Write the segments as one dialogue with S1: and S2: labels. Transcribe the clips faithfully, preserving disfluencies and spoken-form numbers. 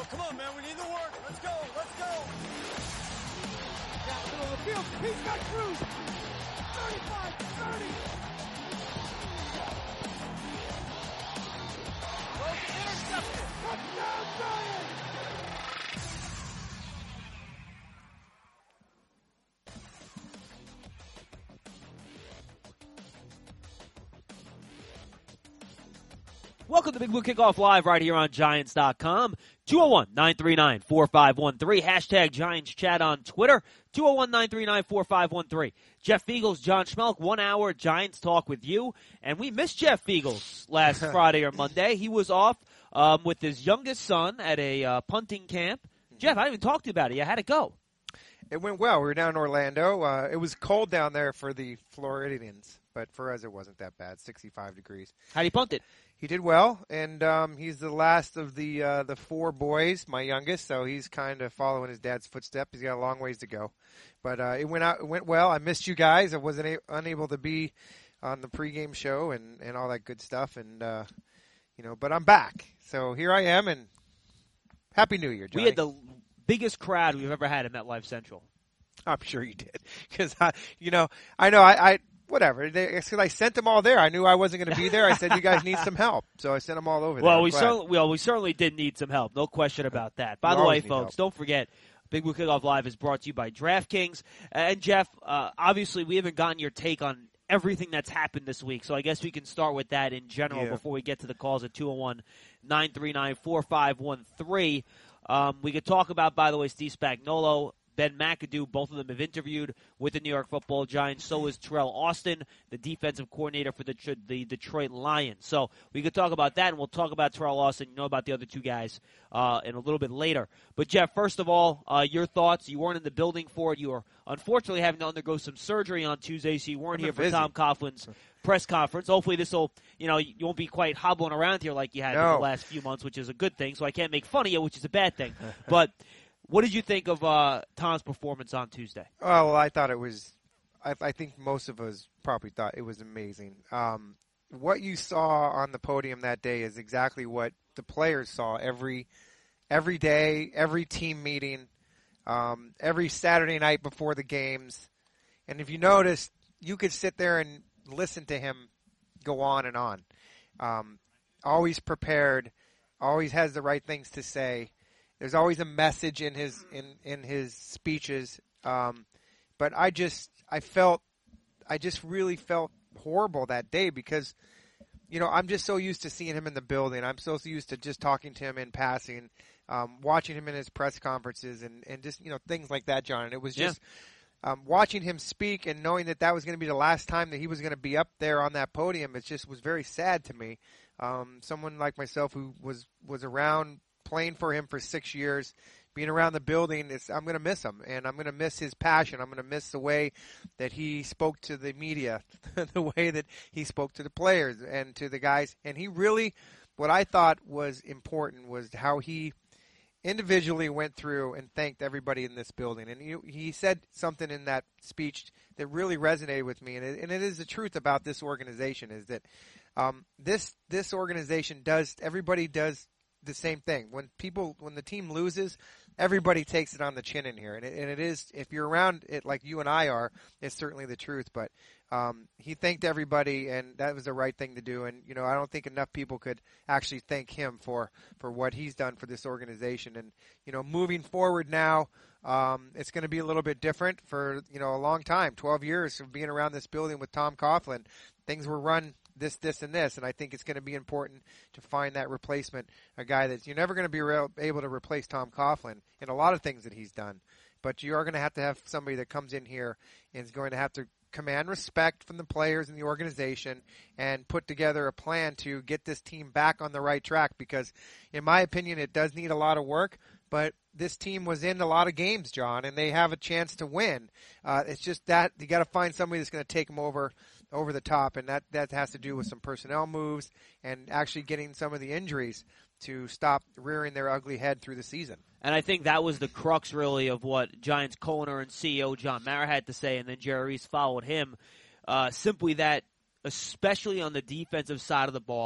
S1: Come on, man. We need the work. Let's go. Let's go.
S2: Down the middle of the field. He's got Cruz. thirty-five, thirty.
S1: Intercepted.
S2: Touchdown, Giants.
S3: Welcome to Big Blue Kickoff Live right here on Giants dot com. two oh one, nine three nine, four five one three. Hashtag Giants Chat on Twitter. two oh one, nine three nine, four five one three. Jeff Feagles, John Schmelk, one hour Giants talk with you. And we missed Jeff Feagles last Friday or Monday. He was off um, with his youngest son at a uh, punting camp. Jeff, I didn't even talk to you about it. How'd it go?
S4: It went well. We were down in Orlando. Uh, it was cold down there for the Floridians, but for us it wasn't that bad, sixty-five degrees.
S3: How'd he punt it?
S4: He did well, and um, he's the last of the uh, the four boys, my youngest, so he's kind of following his dad's footsteps. He's got a long ways to go, but uh, it went out, it went well. I missed you guys. I wasn't a- unable to be on the pregame show and, and all that good stuff, and uh, you know, but I'm back, so here I am, and Happy New Year, Johnny.
S3: We had the biggest crowd we've ever had at MetLife Central.
S4: I'm sure you did, because you know, I know I. I Whatever. Because I sent them all there. I knew I wasn't going to be there. I said, you guys need some help. So I sent them all over there.
S3: Well, we certainly, well, we certainly did need some help. No question about that. By
S4: You
S3: the way,
S4: always need
S3: folks,
S4: help.
S3: don't forget, Big Blue Kickoff Live is brought to you by DraftKings. And, Jeff, uh, obviously we haven't gotten your take on everything that's happened this week. So I guess we can start with that in general
S4: Yeah.
S3: before we get to the calls at two oh one, nine three nine, four five one three. Um, we could talk about, by the way, Steve Spagnuolo, Ben McAdoo, both of them have interviewed with the New York Football Giants. So is Terrell Austin, the defensive coordinator for the the Detroit Lions. So we could talk about that, and we'll talk about Terrell Austin. You know about the other two guys uh, in a little bit later. But, Jeff, first of all, uh, your thoughts. You weren't in the building for it. You were unfortunately having to undergo some surgery on Tuesday, so you weren't
S4: I'm
S3: here for
S4: busy.
S3: Tom Coughlin's press conference. Hopefully this will, you know, you won't be quite hobbling around here like you had in
S4: No.
S3: the last few months, which is a good thing. So I can't make fun of you, which is a bad thing. But what did you think of uh, Tom's performance on Tuesday?
S4: Oh, well, I thought it was I, I think most of us probably thought it was amazing. Um, what you saw on the podium that day is exactly what the players saw every every day, every team meeting, um, every Saturday night before the games. And if you noticed, you could sit there and listen to him go on and on. Um, always prepared, always has the right things to say. There's always a message in his in, in his speeches. Um, but I just I felt I just really felt horrible that day because, you know, I'm just so used to seeing him in the building. I'm so used to just talking to him in passing, um, watching him in his press conferences and, and just, you know, things like that, John. And it was just yeah. um, watching him speak and knowing that that was going to be the last time that he was going to be up there on that podium. It just was very sad to me. Um, someone like myself who was, was around playing for him for six years, being around the building, is, I'm going to miss him, and I'm going to miss his passion. I'm going to miss the way that he spoke to the media, the way that he spoke to the players and to the guys. And he really, what I thought was important was how he individually went through and thanked everybody in this building. And he, he said something in that speech that really resonated with me, and it, and it is the truth about this organization, is that um, this this organization does, everybody does the same thing. When people, when the team loses, everybody takes it on the chin in here. And it, and it is, if you're around it like you and I are, it's certainly the truth. But um, he thanked everybody, and that was the right thing to do. And, you know, I don't think enough people could actually thank him for, for what he's done for this organization. And, you know, moving forward now, um, it's going to be a little bit different for, you know, a long time, twelve years of being around this building with Tom Coughlin. Things were run this, this, and this, and I think it's going to be important to find that replacement, a guy that you're never going to be real, able to replace Tom Coughlin in a lot of things that he's done, but you are going to have to have somebody that comes in here and is going to have to command respect from the players and the organization and put together a plan to get this team back on the right track, because in my opinion it does need a lot of work, but this team was in a lot of games, John, and they have a chance to win. Uh, it's just that you got to find somebody that's going to take them over over the top, and that, that has to do with some personnel moves and actually getting some of the injuries to stop rearing their ugly head through the season.
S3: And I think that was the crux, really, of what Giants co-owner and C E O John Mara had to say, and then Jerry Reese followed him. Uh, simply that, especially on the defensive side of the ball,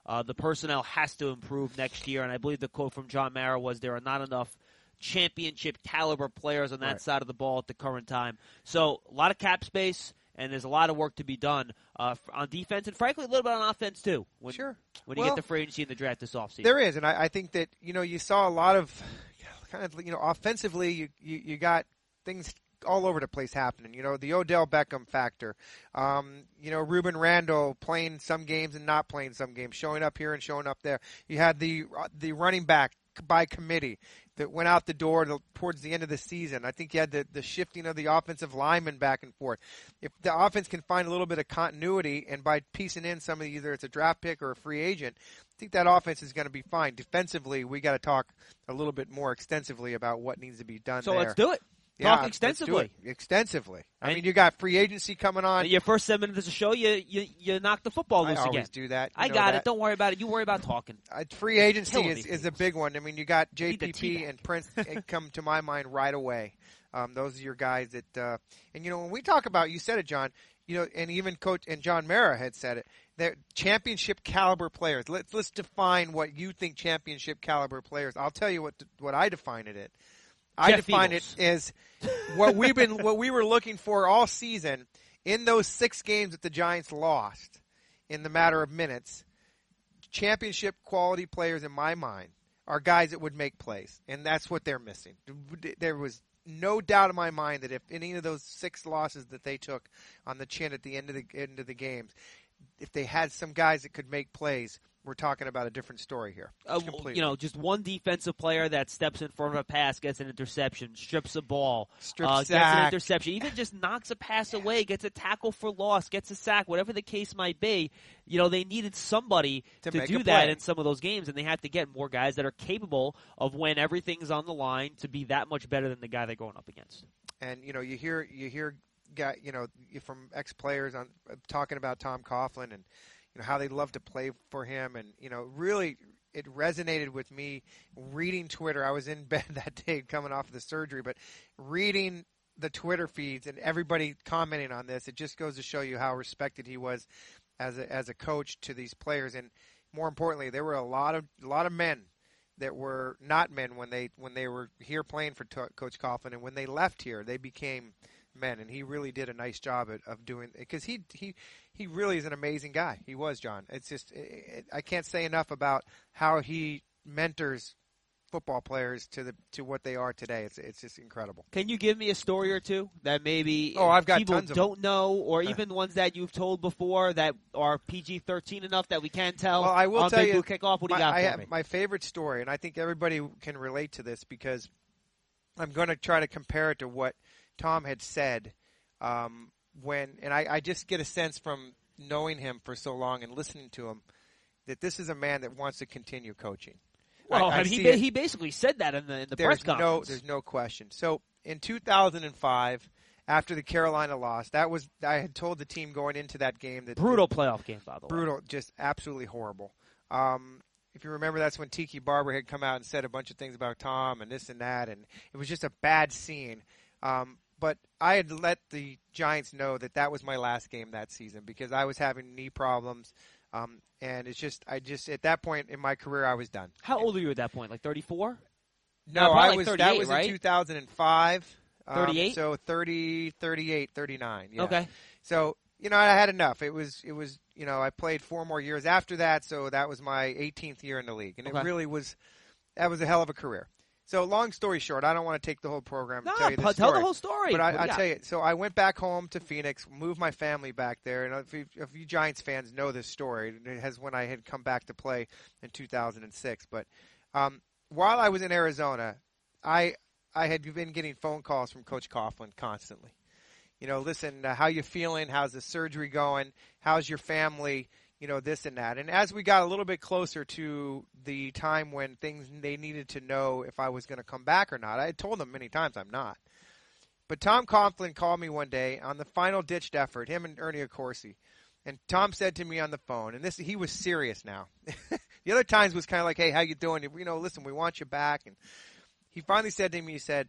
S3: Uh, the personnel has to improve next year, and I believe the quote from John Mara was there are not enough championship caliber players on that
S4: Right.
S3: side of the ball at the current time. So a lot of cap space, and there's a lot of work to be done uh, on defense, and frankly, a little bit on offense too. When,
S4: Sure.
S3: When you
S4: Well,
S3: get the free agency and the draft this offseason.
S4: There is, and I, I think that, you know, you saw a lot of kind of, you know, offensively, you, you, you got things all over the place happening. You know, the Odell Beckham factor. Um, you know, Ruben Randle playing some games and not playing some games, showing up here and showing up there. You had the the running back by committee that went out the door to, towards the end of the season. I think you had the, the shifting of the offensive linemen back and forth. If the offense can find a little bit of continuity, and by piecing in some of the, either it's a draft pick or a free agent, I think that offense is going to be fine. Defensively, we got to talk a little bit more extensively about what needs to be done
S3: so
S4: there.
S3: let's do it.
S4: Yeah,
S3: Talk extensively.
S4: let's do it. Extensively. I
S3: And-
S4: mean, you got free agency coming on.
S3: Your first seven minutes of the show, you you, you knock the football
S4: I
S3: loose
S4: always
S3: again.
S4: do that. You
S3: I
S4: know
S3: got
S4: that.
S3: it. Don't worry about it. You worry about talking.
S4: Uh, free agency
S3: Killing
S4: is,
S3: me,
S4: is a
S3: please.
S4: big one. I mean, you got
S3: Need the
S4: J P P
S3: teabag.
S4: and Prince come to my mind right away. Um, those are your guys that, uh, and you know, when we talk about, you said it, John, you know, and even Coach and John Mara had said it. They're championship caliber players. Let's let's define what you think championship caliber players. I'll tell you what what I define it as. I
S3: Jeff
S4: define
S3: Eagles.
S4: it as what we've been what we were looking for all season in those six games that the Giants lost in the matter of minutes. Championship quality players in my mind are guys that would make plays, and that's what they're missing. There was no doubt in my mind that if any of those six losses that they took on the chin at the end of the end of the games, if they had some guys that could make plays, we're talking about a different story here.
S3: Uh,
S4: Completely.
S3: you know, just one defensive player that steps in front of a pass, gets an interception, strips a ball,
S4: Strip
S3: uh, gets an
S4: sack.
S3: interception, even just knocks a pass away, gets a tackle for loss, gets a sack, whatever the case might be. You know, they needed somebody
S4: To
S3: to,
S4: make
S3: do
S4: a
S3: that
S4: play.
S3: in some of those games, and they have to get more guys that are capable of, when everything's on the line, to be that much better than the guy they're going up against.
S4: And you know, you hear you hear guy, you know, from ex players on uh, talking about Tom Coughlin and you know how they love to play for him, and you know, really it resonated with me reading Twitter. I was in bed that day coming off of the surgery, but reading the Twitter feeds and everybody commenting on this, it just goes to show you how respected he was as a as a coach to these players, and more importantly, there were a lot of a lot of men that were not men when they when they were here playing for to- Coach Coughlin, and when they left here, they became men, and he really did a nice job of, of doing because he he he really is an amazing guy. He was, John. It's just it, it, I can't say enough about how he mentors football players to the to what they are today. It's it's just incredible.
S3: Can you give me a story or two that maybe
S4: Oh, I've got
S3: people
S4: tons of
S3: don't know, or even ones that you've told before that are P G thirteen enough that we can tell?
S4: Well, I will
S3: on
S4: tell
S3: Big
S4: you,
S3: Blue Kickoff. What do
S4: my,
S3: you got
S4: I
S3: for
S4: have
S3: me?
S4: my favorite story, and I think everybody can relate to this because I'm going to try to compare it to what Tom had said um, when, and I, I just get a sense from knowing him for so long and listening to him that this is a man that wants to continue coaching.
S3: Well,
S4: I, I
S3: and he
S4: see
S3: ba-
S4: it.
S3: he basically said that in the in the
S4: there's
S3: press conference.
S4: no there's no question. So in two thousand five, after the Carolina loss, that was I had told the team going into that game that
S3: Brutal playoff game, by the way.
S4: brutal, just absolutely horrible. Um, if you remember, that's when Tiki Barber had come out and said a bunch of things about Tom and this and that, and it was just a bad scene. Um, but I had let the Giants know that that was my last game that season because I was having knee problems, um, and it's just I just at that point in my career I was done.
S3: How old are you at that point? Like thirty-four?
S4: No,
S3: probably
S4: I
S3: like
S4: was that
S3: thirty-eight,
S4: was
S3: right?
S4: in two thousand five. Um,
S3: thirty-eight?
S4: So thirty, thirty-eight, thirty-nine. Yeah.
S3: Okay.
S4: So, you know, I had enough. It was, it was, you know, I played four more years after that, so that was my eighteenth year in the league. And
S3: Okay.
S4: it really was, that was a hell of a career. So, long story short, I don't want to take the whole program
S3: No,
S4: and tell you this
S3: tell
S4: story.
S3: the whole story.
S4: But
S3: What do
S4: I, I
S3: you got?
S4: tell you, so I went back home to Phoenix, moved my family back there, and if you, if you Giants fans know this story, it has when I had come back to play in two thousand six. But um, while I was in Arizona, I I had been getting phone calls from Coach Coughlin constantly. You know, listen, uh, how you feeling? How's the surgery going? How's your family? You know, this and that. And as we got a little bit closer to the time when things they needed to know if I was going to come back or not, I had told them many times I'm not. But Tom Coughlin called me one day on the final ditched effort, him and Ernie Accorsi. And Tom said to me on the phone, and this he was serious now. The other times was kind of like, hey, how you doing? You know, listen, we want you back. And he finally said to me, he said,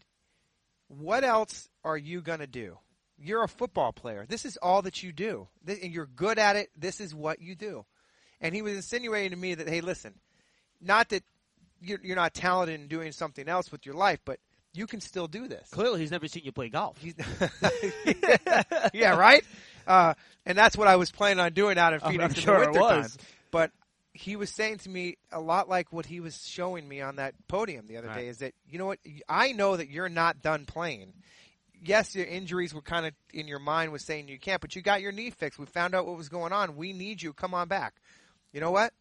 S4: what else are you going to do? You're a football player. This is all that you do. And you're good at it. This is what you do. And he was insinuating to me that, hey, listen, not that you're, you're not talented in doing something else with your life, but you can still do this.
S3: Clearly, he's never seen you play golf.
S4: He's, yeah, right? Uh, and that's what I was planning on doing out in
S3: I'm
S4: Phoenix in
S3: sure
S4: the
S3: it
S4: winter time.
S3: was.
S4: But he was saying to me a lot like what he was showing me on that podium the other
S3: Right.
S4: day is that, you know what, I know that you're not done playing. Yes, your injuries were kind of in your mind was saying you can't, but you got your knee fixed. We found out what was going on. We need you. Come on back. You know what?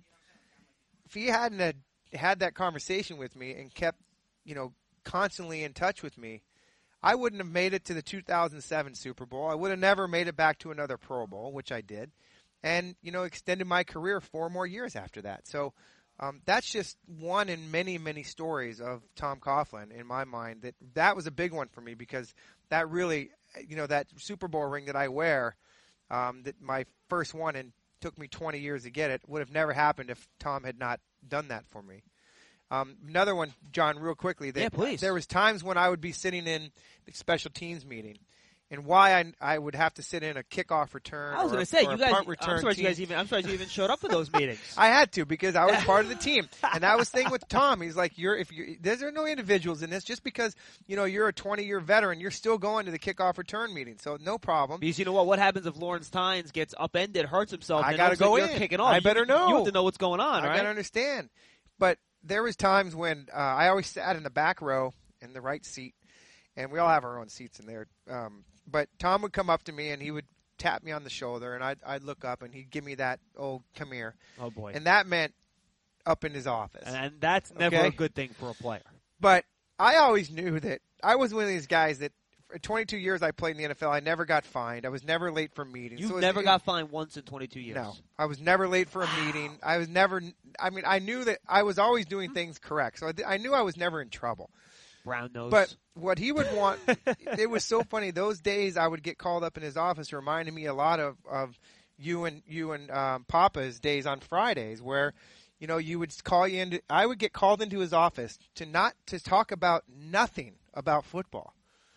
S4: If he hadn't had, had that conversation with me and kept, you know, constantly in touch with me, I wouldn't have made it to the two thousand seven Super Bowl. I would have never made it back to another Pro Bowl, which I did, and, you know, extended my career four more years after that. So um, that's just one in many, many stories of Tom Coughlin in my mind. That that was a big one for me because that really, you know, that Super Bowl ring that I wear, um, that my first one and took me twenty years to get it, would have never happened if Tom had not done that for me. Um, another one, John, real quickly. That
S3: Yeah, please.
S4: There was times when I would be sitting in the special teams meeting, and why I, I would have to sit in a kickoff return.
S3: I was
S4: going
S3: to say,
S4: or
S3: you
S4: a
S3: guys.
S4: punt return
S3: I'm surprised you
S4: team.
S3: guys even. I'm surprised you even showed up for those meetings.
S4: I had to because I was part of the team, and that was the thing with Tom. He's like, "You're if you there's no individuals in this. Just because you know you're a twenty year veteran, you're still going to the kickoff return meeting, so no problem."
S3: Because you know what? What happens if Lawrence Tynes gets upended, hurts himself?
S4: I
S3: then
S4: gotta
S3: looks like
S4: go
S3: you're
S4: in.
S3: Kicking off.
S4: I
S3: You-
S4: better know.
S3: You have to know what's going on,
S4: I
S3: right?
S4: gotta understand, but there was times when uh, I always sat in the back row in the right seat, and we all have our own seats in there. Um, but Tom would come up to me and he would tap me on the shoulder, and I'd, I'd look up and he'd give me that old "come here,"
S3: Oh boy.
S4: and that meant up in his office.
S3: And that's never
S4: Okay.
S3: a good thing for a player.
S4: But I always knew that I was one of these guys that for twenty-two years I played in the N F L. I never got fined. I was never late for meetings.
S3: You've
S4: So it was-
S3: never
S4: it-
S3: got fined once in twenty-two years.
S4: No, I was never late for a meeting. I was never. I mean, I knew that I was always doing things correct, so I, I knew I was never in trouble.
S3: Brown nose.
S4: But what he would want, it was so funny. Those days I would get called up in his office, reminding me a lot of, of you and you and um, Papa's days on Fridays, where you know you would call you into. I would get called into his office to not to talk about nothing about football.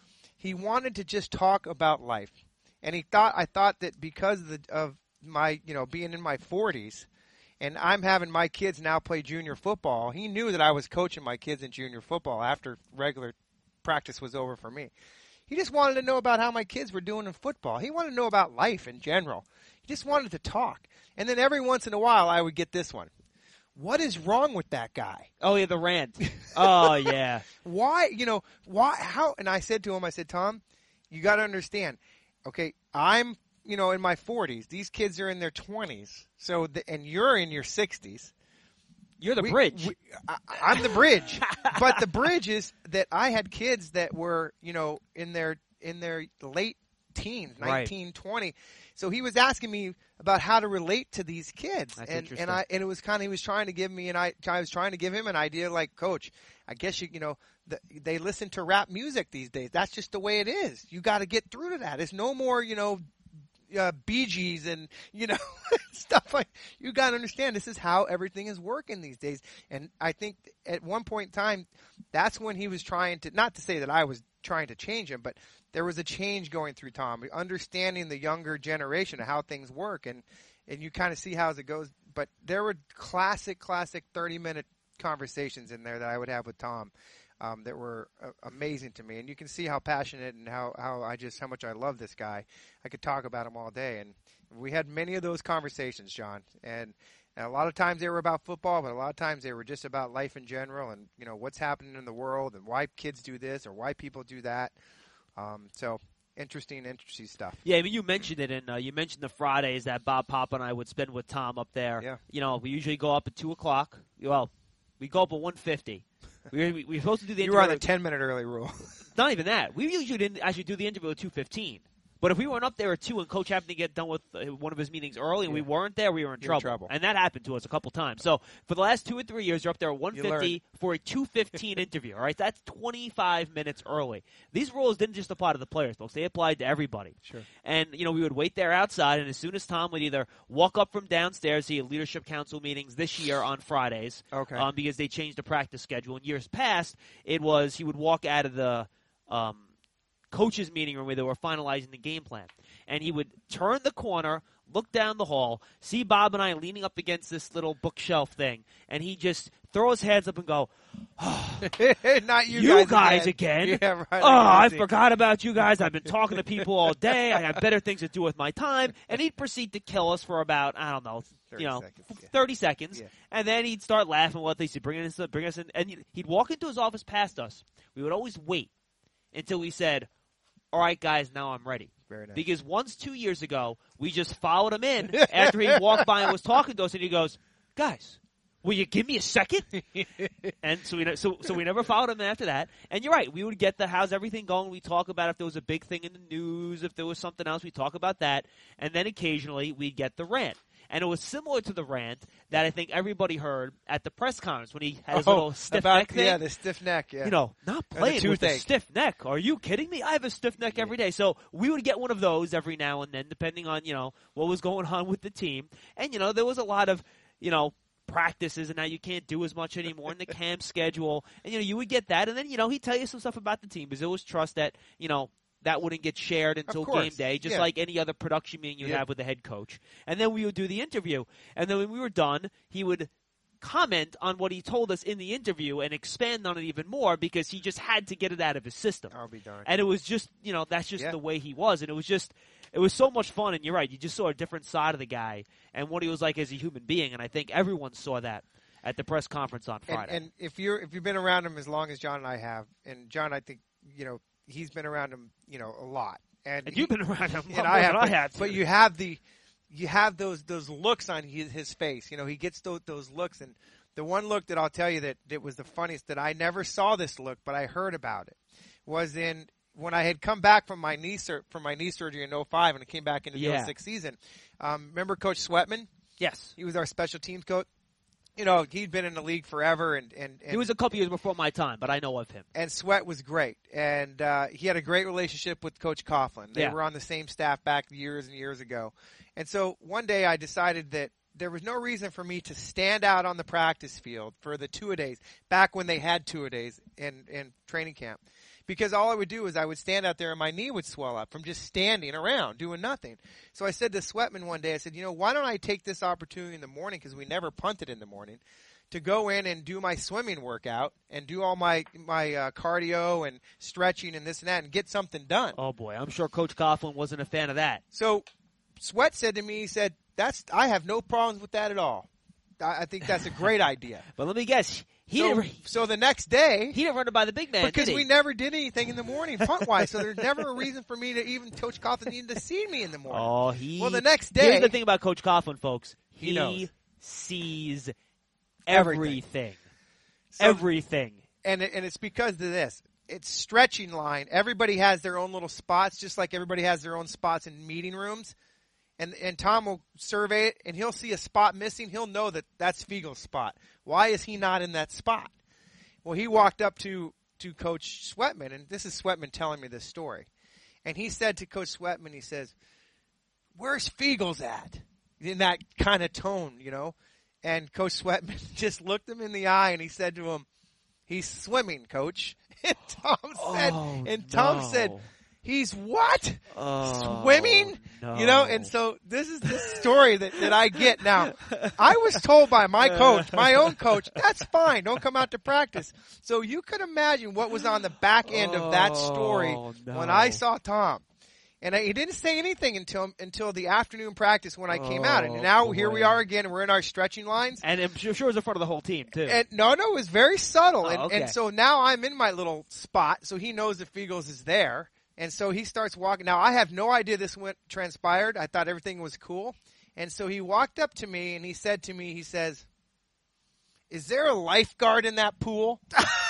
S4: He wanted to just talk about life, and he thought I thought that because of, the, of my you know being in my forties. And I'm having my kids now play junior football. He knew that I was coaching my kids in junior football after regular practice was over for me. He just wanted to know about how my kids were doing in football. He wanted to know about life in general. He just wanted to talk. And then every once in a while, I would get this one. What is wrong with that guy?
S3: oh yeah, the rant. Oh yeah.
S4: Why, you know, why, how? And I said to him, I said, Tom, you got to understand. Okay, I'm, you know, in my forties. These kids are in their twenties. So, the, and you're in your sixties.
S3: You're the
S4: We-
S3: bridge.
S4: we- I, I'm the bridge, but the bridge is that I had kids that were, you know, in their in their late teens,
S3: Right.
S4: nineteen, twenty. So he was asking me about how to relate to these kids,
S3: That's
S4: and
S3: interesting.
S4: and I and it was kind of he was trying to give me an I I was trying to give him an idea, like, Coach, I guess you you know the, they listen to rap music these days. That's just the way it is. You got to get through to that. It's no more, you know. Uh, Bee Gees and you know stuff like you got to understand this is how everything is working these days, and I think at one point in time that's when he was trying to, not to say that I was trying to change him, but there was a change going through Tom, understanding the younger generation of how things work, and and you kind of see how it goes. But there were classic classic thirty minute conversations in there that I would have with Tom. Um, that were uh, amazing to me, and you can see how passionate and how, how I just how much I love this guy. I could talk about him all day, and we had many of those conversations, John. And, and a lot of times they were about football, but a lot of times they were just about life in general, and you know what's happening in the world, and why kids do this or why people do that. Um, so interesting, interesting stuff.
S3: Yeah, I mean, you mentioned it, and uh, you mentioned the Fridays that Bob Papa and I would spend with Tom up there.
S4: Yeah.
S3: You know, we usually go up at two o'clock. Well, we go up at one fifty. We we we're supposed to do the
S4: You were on
S3: interview
S4: the ten minute early rule.
S3: Not even that. We usually didn't actually do the interview at two fifteen. But if we weren't up there at two and Coach happened to get done with uh, one of his meetings early and we
S4: Yeah.
S3: weren't there, we were in
S4: You're in
S3: trouble.
S4: trouble.
S3: And that happened to us a couple times. So for the last two or three years, you're up there at one fifty
S4: learn.
S3: for a two fifteen interview. All right, that's twenty-five minutes early. These rules didn't just apply to the players, folks. They applied to everybody.
S4: Sure.
S3: And, you know, we would wait there outside, and as soon as Tom would either walk up from downstairs, he had leadership council meetings this year on Fridays.
S4: Okay.
S3: Um, because they changed the practice schedule. In years past, it was he would walk out of the um, coaches' meeting room where they were finalizing the game plan. And he would turn the corner, look down the hall, see Bob and I leaning up against this little bookshelf thing, and he just throw his hands up and go, oh,
S4: Not you,
S3: you
S4: guys,
S3: guys
S4: again.
S3: again?
S4: Yeah, right.
S3: Oh, I
S4: Easy.
S3: forgot about you guys. I've been talking to people all day. I have better things to do with my time. And he'd proceed to kill us for about, I don't know,
S4: thirty
S3: you know,
S4: seconds, yeah.
S3: thirty seconds.
S4: Yeah.
S3: And then he'd start laughing. What they say, bring us, bring us in. And he'd walk into his office past us. We would always wait until he said, all right, guys, now I'm ready.
S4: Very nice.
S3: Because once, two years ago, we just followed him in after he walked by and was talking to us, and he goes, guys, will you give me a second? And so we so so we never followed him after that. And you're right, we would get the how's everything going. We talk about if there was a big thing in the news, if there was something else, we talk about that. And then occasionally we'd get the rant. And it was similar to the rant that I think everybody heard at the press conference when he had his
S4: Oh,
S3: little stiff
S4: about,
S3: neck thing.
S4: Yeah, the stiff neck. Yeah.
S3: You know, not
S4: the
S3: playing with a
S4: toothache.
S3: stiff neck. Are you kidding me? I have a stiff neck every day. So we would get one of those every now and then, depending on, you know, what was going on with the team. And, you know, there was a lot of, you know, practices, and now you can't do as much anymore in the camp schedule. And, you know, you would get that. And then, you know, he'd tell you some stuff about the team because there was trust that, you know, that wouldn't get shared until
S4: course.
S3: game day, just
S4: Yeah.
S3: like any other production meeting you
S4: Yeah.
S3: have with the head coach. And then we would do the interview. And then when we were done, he would comment on what he told us in the interview and expand on it even more because he just had to get it out of his system.
S4: I'll be darned.
S3: And it was just, you know, that's just
S4: Yeah.
S3: the way he was. And it was just, it was so much fun. And you're right, you just saw a different side of the guy and what he was like as a human being. And I think everyone saw that at the press conference on
S4: And,
S3: Friday.
S4: and if you're if you've been around him as long as John and I have, and John, I think you know he's been around him, you know, a lot. And,
S3: And
S4: he-
S3: you've been around him
S4: and
S3: more
S4: I
S3: than
S4: have,
S3: I have.
S4: but you have the you have those those looks on his, his face. You know, he gets those those looks, and the one look that I'll tell you that that was the funniest that I never saw this look, but I heard about it was in when I had come back from my knee sur- from my knee surgery in oh five and I came back into the
S3: Yeah.
S4: oh six season. Um, remember Coach Sweatman?
S3: Yes.
S4: He was our special teams coach. You know, he'd been in the league forever, and, and, and
S3: He was a couple years before my time, but I know of him.
S4: and Sweat was great, and uh, he had a great relationship with Coach Coughlin. They
S3: Yeah.
S4: were on the same staff back years and years ago. And so one day I decided that there was no reason for me to stand out on the practice field for the two-a-days, back when they had two-a-days in, in training camp. Because all I would do is I would stand out there and my knee would swell up from just standing around doing nothing. So I said to Sweatman one day, I said, you know, why don't I take this opportunity in the morning, because we never punted in the morning, to go in and do my swimming workout and do all my my uh, cardio and stretching and this and that and get something done.
S3: Oh, boy. I'm sure Coach Coughlin wasn't a fan of that.
S4: So Sweat said to me, he said, "That's I have no problems with that at all. I, I think that's a great idea."
S3: But let me guess. He,
S4: so,
S3: didn't,
S4: so the next day,
S3: he didn't run it by the big man,
S4: because
S3: did he?
S4: we never did anything in the morning punt wise, so there's never a reason for me to even Coach Coughlin needed to see me in the morning.
S3: Oh, he.
S4: Well, the next day,
S3: Here's the thing about Coach Coughlin, folks. He,
S4: He knows.
S3: sees
S4: Everything.
S3: everything.
S4: So-
S3: everything.
S4: and it, and it's because of this. It's stretching line. Everybody has their own little spots, just like everybody has their own spots in meeting rooms. And and Tom will survey it, and he'll see a spot missing. He'll know that that's Fiegel's spot. Why is he not in that spot? Well, he walked up to, to Coach Sweatman, and this is Sweatman telling me this story. And he said to Coach Sweatman, he says, "Where's Fiegel's at?" In that kind of tone, you know. And Coach Sweatman just looked him in the eye, and he said to him, "He's swimming, Coach." And Tom said,
S3: Oh,
S4: and Tom
S3: no.
S4: said, "He's what?
S3: Oh,
S4: Swimming?"
S3: no.
S4: You know, and so this is the story that, that I get. Now, I was told by my coach, my own coach, that's fine. Don't come out to practice. So you could imagine what was on the back end of that story
S3: Oh, no.
S4: when I saw Tom. And I, he didn't say anything until until the afternoon practice when I came out. And
S3: Oh,
S4: now here we
S3: boy.
S4: are again, and we're in our stretching lines.
S3: And I'm sure, sure it was in front of the whole team, too.
S4: And no, no, it was very subtle.
S3: Oh,
S4: and,
S3: okay.
S4: and so now I'm in my little spot, so he knows that Fiegels is there. And so he starts walking. Now, I have no idea this went transpired. I thought everything was cool. And so he walked up to me, and he said to me, he says, "Is there a lifeguard in that pool?"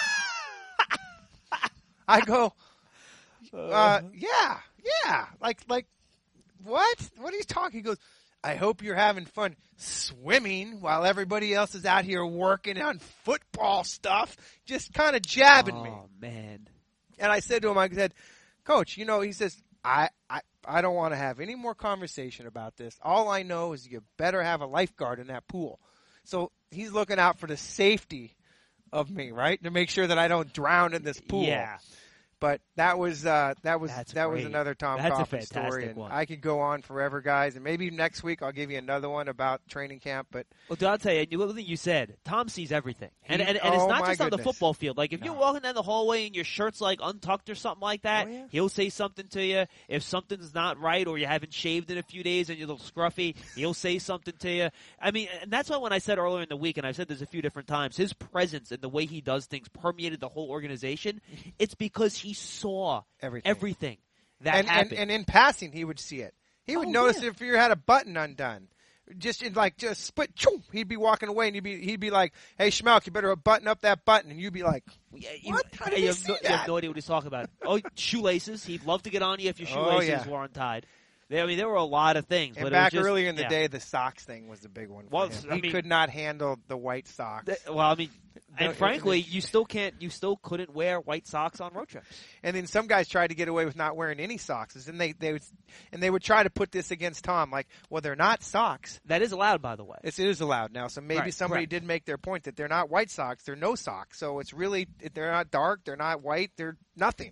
S4: I go, uh, yeah, yeah. Like, like, what? What are you talking? He goes, "I hope you're having fun swimming while everybody else is out here working on football stuff," just kind of jabbing
S3: oh,
S4: me.
S3: man.
S4: And I said to him, I said, "Coach, you know," he says, I, I, I don't want to have any more conversation about this. All I know is you better have a lifeguard in that pool." So he's looking out for the safety of me, right? To make sure that I don't drown in this pool.
S3: Yeah.
S4: But that was uh, that was
S3: That's
S4: that was
S3: great.
S4: another Tom
S3: That's a
S4: Coughlin story,
S3: fantastic
S4: and
S3: one.
S4: I could go on forever, guys. And maybe next week I'll give you another one about training camp. But
S3: Well, I'll tell you, you thing you said, Tom sees everything, and
S4: He-
S3: and, and it's
S4: oh,
S3: not
S4: my
S3: just on the
S4: goodness.
S3: football field. Like if you're
S4: No.
S3: walking down the hallway and your shirt's like untucked or something like that,
S4: Oh, yeah.
S3: he'll say something to you. If something's not right or you haven't shaved in a few days and you're a little scruffy, he'll say something to you. I mean, and that's why when I said earlier in the week, and I've said this a few different times, his presence and the way he does things permeated the whole organization. It's because he saw
S4: everything,
S3: everything that
S4: and, and
S3: happened.
S4: and in passing, he would see it. He would
S3: Oh,
S4: notice
S3: yeah.
S4: if you had a button undone. Just in like just split, choo, he'd be walking away, and he'd be he'd be like, "Hey, Schmelk, you better button up that button," and you'd be like,
S3: Yeah, you,
S4: What? How did
S3: yeah,
S4: he
S3: you, have
S4: see
S3: no, you have
S4: that?
S3: no idea what he's talking about. Oh, shoelaces. He'd love to get on you if your
S4: Oh,
S3: shoelaces
S4: yeah.
S3: were untied. They, I mean, there were a lot of things.
S4: And
S3: but
S4: back
S3: it was just,
S4: earlier in the
S3: yeah.
S4: day, the socks thing was the big one for
S3: Well,
S4: him.
S3: I
S4: He
S3: mean-
S4: could not handle the white socks.
S3: Th- Well, I mean, and
S4: No,
S3: frankly,
S4: it-
S3: you still can't. You still couldn't wear white socks on road trips.
S4: And then some guys tried to get away with not wearing any socks, and they they would, and they would try to put this against Tom, like, well, they're not socks.
S3: That is allowed, by the way.
S4: It's, it is allowed now, so maybe
S3: Right,
S4: somebody
S3: correct.
S4: did make their point that they're not white socks; they're no socks. So it's really they're not dark, they're not white, they're nothing.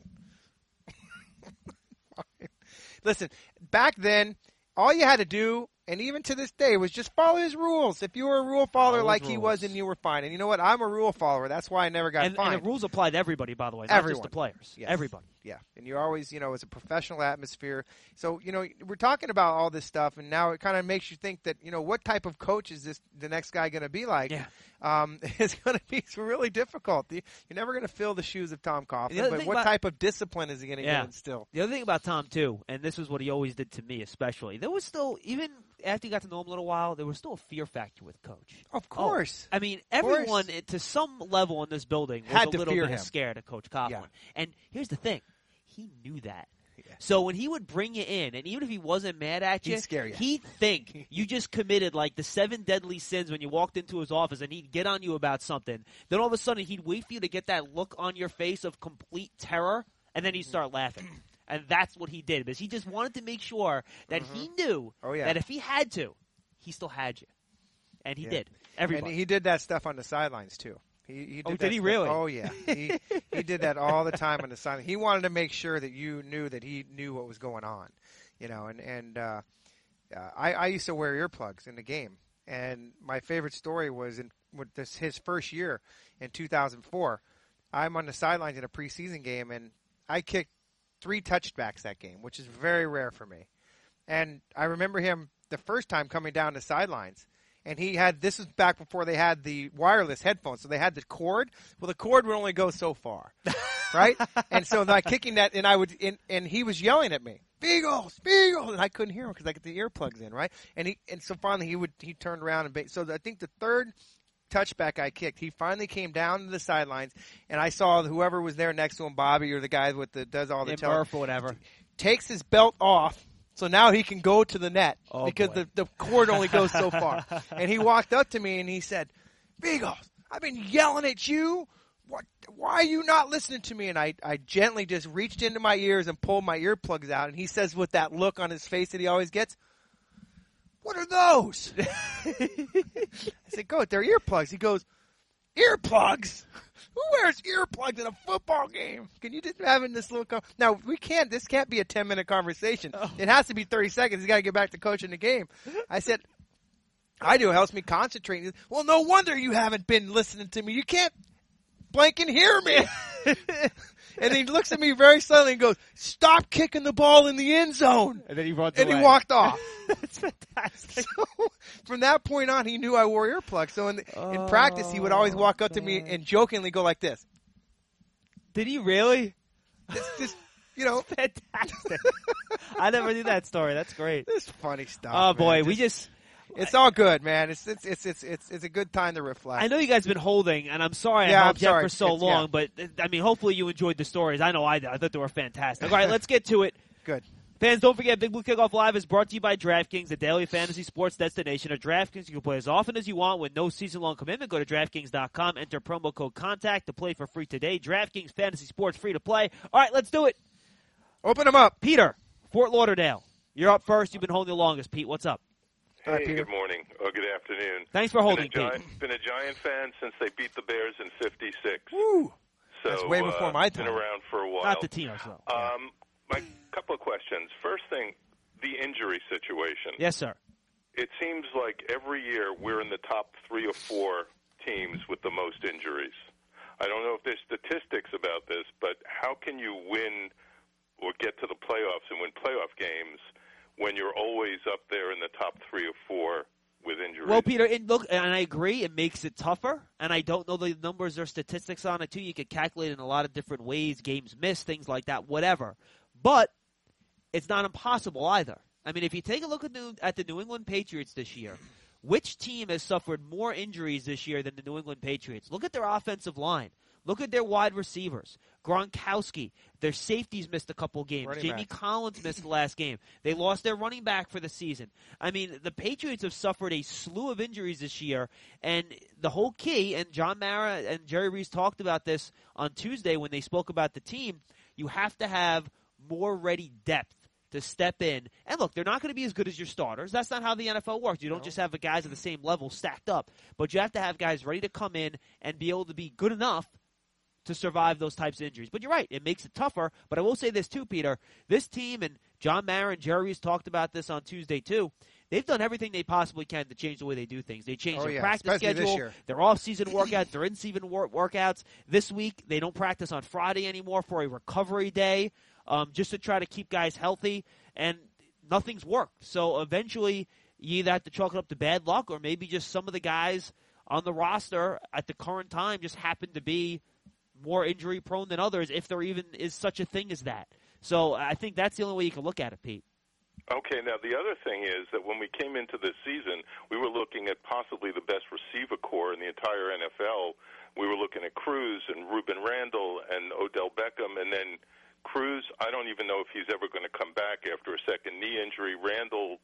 S4: Listen, back then, all you had to do, and even to this day, was just follow his rules. If you were a rule follower
S3: Follow
S4: like
S3: his
S4: he
S3: rules.
S4: was, then you were fine. And you know what? I'm a rule follower. That's why I never got
S3: And,
S4: fined.
S3: and the rules apply to everybody, by the way, not
S4: Everyone.
S3: just the players.
S4: Yes.
S3: Everybody.
S4: Yeah, and you're always, you know, it's a professional atmosphere. So, you know, we're talking about all this stuff, and now it kind of makes you think that, you know, what type of coach is this the next guy going to be like?
S3: Yeah.
S4: Um, it's going to be really difficult. You- You're never going to fill the shoes of Tom
S3: The
S4: Coughlin,
S3: other
S4: but
S3: thing
S4: what
S3: about-
S4: type of discipline is he going to
S3: Yeah.
S4: get instill?
S3: The other thing about Tom too, and this was what he always did to me, especially, there was still even after you got to know him a little while, there was still a fear factor with Coach.
S4: Of course.
S3: I mean,
S4: Of course.
S3: everyone eh, to some level in this building was
S4: Had
S3: a
S4: to
S3: little
S4: fear
S3: bit
S4: him.
S3: scared of Coach Coughlin.
S4: Yeah.
S3: And here's the thing, he knew that.
S4: Yeah.
S3: So when he would bring you in, and even if he wasn't mad at you,
S4: He'd scare you.
S3: he'd think you just committed like the seven deadly sins when you walked into his office, and he'd get on you about something. Then all of a sudden, he'd wait for you to get that look on your face of complete terror, and then he'd start laughing. And that's what he did, because he just wanted to make sure that he knew
S4: Oh, yeah.
S3: that if he had to, he still had you. And he
S4: Yeah.
S3: did. Everybody.
S4: And he did that stuff on the sidelines, too. He, he did
S3: Oh,
S4: that
S3: did he
S4: stuff-
S3: really?
S4: Oh, yeah. He, he did that all the time on the sideline. He wanted to make sure that you knew that he knew what was going on. You know, and, and uh, uh, I, I used to wear earplugs in the game. And my favorite story was in with this, his first year in two thousand four. I'm on the sidelines in a preseason game, and I kicked three touchbacks that game, which is very rare for me. And I remember him the first time coming down the sidelines, and he had, this was back before they had the wireless headphones, so they had the cord. Well, the cord would only go so far, right? And so like kicking that, and I would, and, and he was yelling at me, Beagles, Beagles, and I couldn't hear him because I got the earplugs in, right? And he, and so finally he would, he turned around and, ba- so I think the third touchback I kicked, he finally came down to the sidelines, and I saw whoever was there next to him, Bobby or the guy with the does all the
S3: Yeah,
S4: tele-
S3: Murph or whatever.
S4: takes his belt off, so now he can go to the net
S3: Oh,
S4: because
S3: boy.
S4: the, the cord only goes so far. And he walked up to me and he said, Beagles, I've been yelling at you. What? Why are you not listening to me? And I, I gently just reached into my ears and pulled my earplugs out. And he says with that look on his face that he always gets, what are those? I said, Coach, they're earplugs. He goes, earplugs? Who wears earplugs in a football game? Can you just have in this little com- now we can't this can't be a ten minute conversation.
S3: Oh.
S4: It has to be thirty seconds. He's got to get back to coaching the game. I said, I do. It helps me concentrate. He goes, well, no wonder you haven't been listening to me. You can't blank and hear me. And he looks at me very slowly and goes, stop kicking the ball in the end zone.
S3: And then he runs
S4: And
S3: away.
S4: he walked off.
S3: That's fantastic.
S4: So from that point on, he knew I wore earplugs. So in, the, in practice, he would always walk up to me and jokingly go like this.
S3: Did he really?
S4: This, this you know,
S3: Fantastic. I never knew that story. That's great.
S4: this funny stuff.
S3: Oh,
S4: man.
S3: boy.
S4: Just-
S3: We just.
S4: it's all good, man. It's it's it's it's it's, it's a good time to reflect.
S3: I know you guys have been holding, and I'm sorry
S4: Yeah,
S3: I
S4: I'm
S3: held Jeff
S4: sorry.
S3: for so
S4: It's-
S3: long,
S4: yeah.
S3: but uh, I mean, hopefully you enjoyed the stories. I know I did. I thought they were fantastic. All right, let's get to it.
S4: Good.
S3: Fans, don't forget, Big Blue Kickoff Live is brought to you by DraftKings, the daily fantasy sports destination. At DraftKings, you can play as often as you want with no season-long commitment. Go to DraftKings dot com, enter promo code CONTACT to play for free today. DraftKings Fantasy Sports, free to play. All right, let's do it.
S4: Open them up.
S3: Peter, Fort Lauderdale. You're up first. You've been holding the longest. Pete, what's up?
S4: All right,
S5: Hey,
S4: Peter.
S5: good morning or good afternoon.
S3: Thanks for holding,
S5: been a,
S3: Pete.
S5: Giant, been a Giant fan since they beat the Bears in fifty-six.
S4: Woo.
S5: So,
S4: That's way before
S5: uh,
S4: my time.
S5: Been around for a while.
S3: Not the Tinos, though.
S5: Um, my couple of questions. First thing, the injury situation.
S3: Yes, sir.
S5: It seems like every year we're in the top three or four teams with the most injuries. I don't know if there's statistics about this, but how can you win or get to the playoffs and win playoff games when you're always up there in the top three or four with injuries?
S3: Well, Peter, and look, and I agree, it makes it tougher, and I don't know the numbers or statistics on it, too. You could calculate in a lot of different ways, games missed, things like that, whatever. But it's not impossible either. I mean, if you take a look at, New, at the New England Patriots this year, which team has suffered more injuries this year than the New England Patriots? Look at their offensive line. Look at their wide receivers. Gronkowski, their safeties missed a couple games.
S4: Running
S3: Jamie
S4: back.
S3: Collins missed the last game. They lost their running back for the season. I mean, the Patriots have suffered a slew of injuries this year, and the whole key, and John Mara and Jerry Reese talked about this on Tuesday when they spoke about the team, you have to have more ready depth to step in. And look, they're not going to be as good as your starters. That's not how the N F L works. You don't
S4: No.
S3: just have the guys at the same level stacked up, but you have to have guys ready to come in and be able to be good enough to survive those types of injuries. But you're right, it makes it tougher. But I will say this too, Peter. This team, and John Mara and Jerry Reese talked about this on Tuesday too, they've done everything they possibly can to change the way they do things. They changed
S4: Oh,
S3: their
S4: yeah,
S3: practice
S4: especially this
S3: schedule,
S4: year.
S3: their off-season workouts, their in-season wor- workouts. This week, they don't practice on Friday anymore for a recovery day, um, just to try to keep guys healthy. And nothing's worked. So eventually, you either have to chalk it up to bad luck, or maybe just some of the guys on the roster at the current time just happen to be more injury prone than others, if there even is such a thing as that. So I think that's the only way you can look at it, Pete.
S5: Okay, now the other thing is that when we came into this season, we were looking at possibly the best receiver core in the entire N F L. We were looking at Cruz and Ruben Randall and Odell Beckham, and then Cruz, I don't even know if he's ever going to come back after a second knee injury. Randall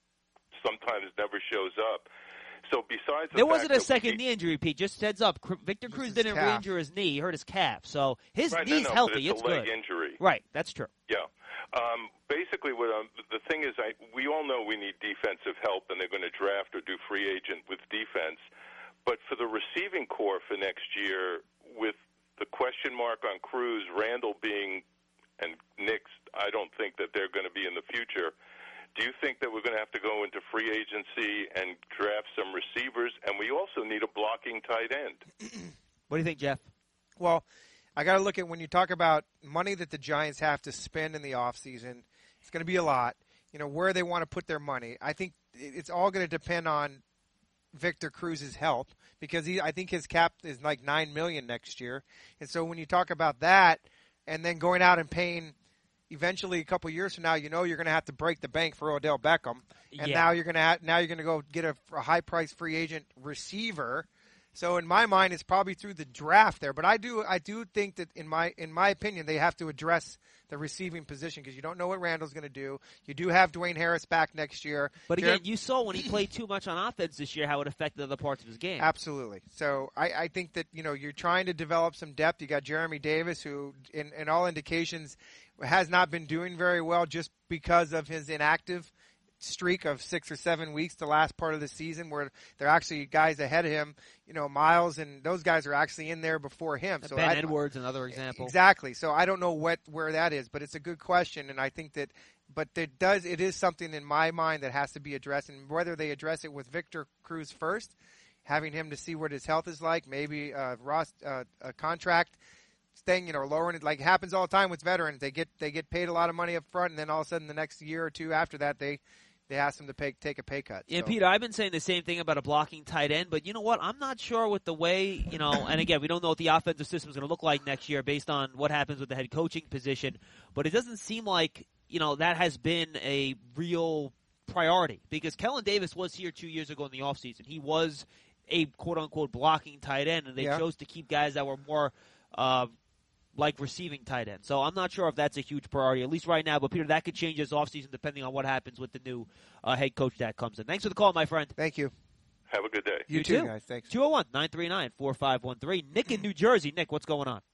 S5: sometimes never shows up. So besides the
S3: There
S5: fact
S3: wasn't a
S5: that
S3: second
S5: we,
S3: knee injury, Pete. Just heads up. Cr- Victor
S4: Just
S3: Cruz
S4: his
S3: didn't
S4: calf.
S3: re-injure his knee. He hurt his calf. So his
S5: right,
S3: knee's
S5: no, no,
S3: healthy.
S5: But it's,
S3: it's
S5: a leg
S3: good.
S5: injury.
S3: Right. That's true.
S5: Yeah. Um, basically, what um, the thing is, I, we all know we need defensive help, and they're going to draft or do free agent with defense. But for the receiving core for next year, with the question mark on Cruz, Randall being, and Knicks, I don't think that they're going to be in the future. Do you think that we're going to have to go into free agency and draft some receivers? And we also need a blocking tight end.
S3: What do you think, Jeff?
S4: Well, I got to look at when you talk about money that the Giants have to spend in the offseason, it's going to be a lot. You know, where they want to put their money. I think it's all going to depend on Victor Cruz's health, because he, I think his cap is like nine million dollars next year. And so when you talk about that and then going out and paying eventually a couple years from now, you know you're going to have to break the bank for Odell Beckham. And
S3: Yeah.
S4: now you're going to ha- now you're going to go get a, a high price free agent receiver. So in my mind, it's probably through the draft there. But I do I do think that in my in my opinion, they have to address the receiving position, because you don't know what Randall's going to do. You do have Dwayne Harris back next year.
S3: But
S4: Jer-
S3: again, you saw when he played too much on offense this year how it affected other parts of his game.
S4: Absolutely. So I, I think that, you know, you're trying to develop some depth. You got Jeremy Davis, who, in, in all indications, has not been doing very well just because of his inactive streak of six or seven weeks the last part of the season, where there are actually guys ahead of him, you know, Miles, and those guys are actually in there before him. So
S3: Ben
S4: I,
S3: Edwards, another example.
S4: Exactly. So I don't know what where that is, but it's a good question, and I think that, but it does it is something in my mind that has to be addressed, and whether they address it with Victor Cruz first, having him to see what his health is like, maybe uh, Ross uh, a contract thing, you know, lowering it, like happens all the time with veterans. They get they get paid a lot of money up front, and then all of a sudden the next year or two after that they. They asked him to pay, take a pay cut.
S3: Yeah,
S4: so.
S3: Peter, I've been saying the same thing about a blocking tight end, but you know what? I'm not sure with the way, you know, and again, we don't know what the offensive system is going to look like next year based on what happens with the head coaching position, but it doesn't seem like, you know, that has been a real priority, because Kellen Davis was here two years ago in the offseason. He was a quote-unquote blocking tight end, and they
S4: Yeah.
S3: chose to keep guys that were more uh, like receiving tight end. So I'm not sure if that's a huge priority, at least right now. But, Peter, that could change this offseason depending on what happens with the new uh, head coach that comes in. Thanks for the call, my friend.
S4: Thank you.
S5: Have a good day.
S4: You,
S3: You
S4: too,
S3: too.
S4: guys. Thanks.
S3: two oh one, nine three nine, four five one three. Nick in New Jersey. Nick, what's going on?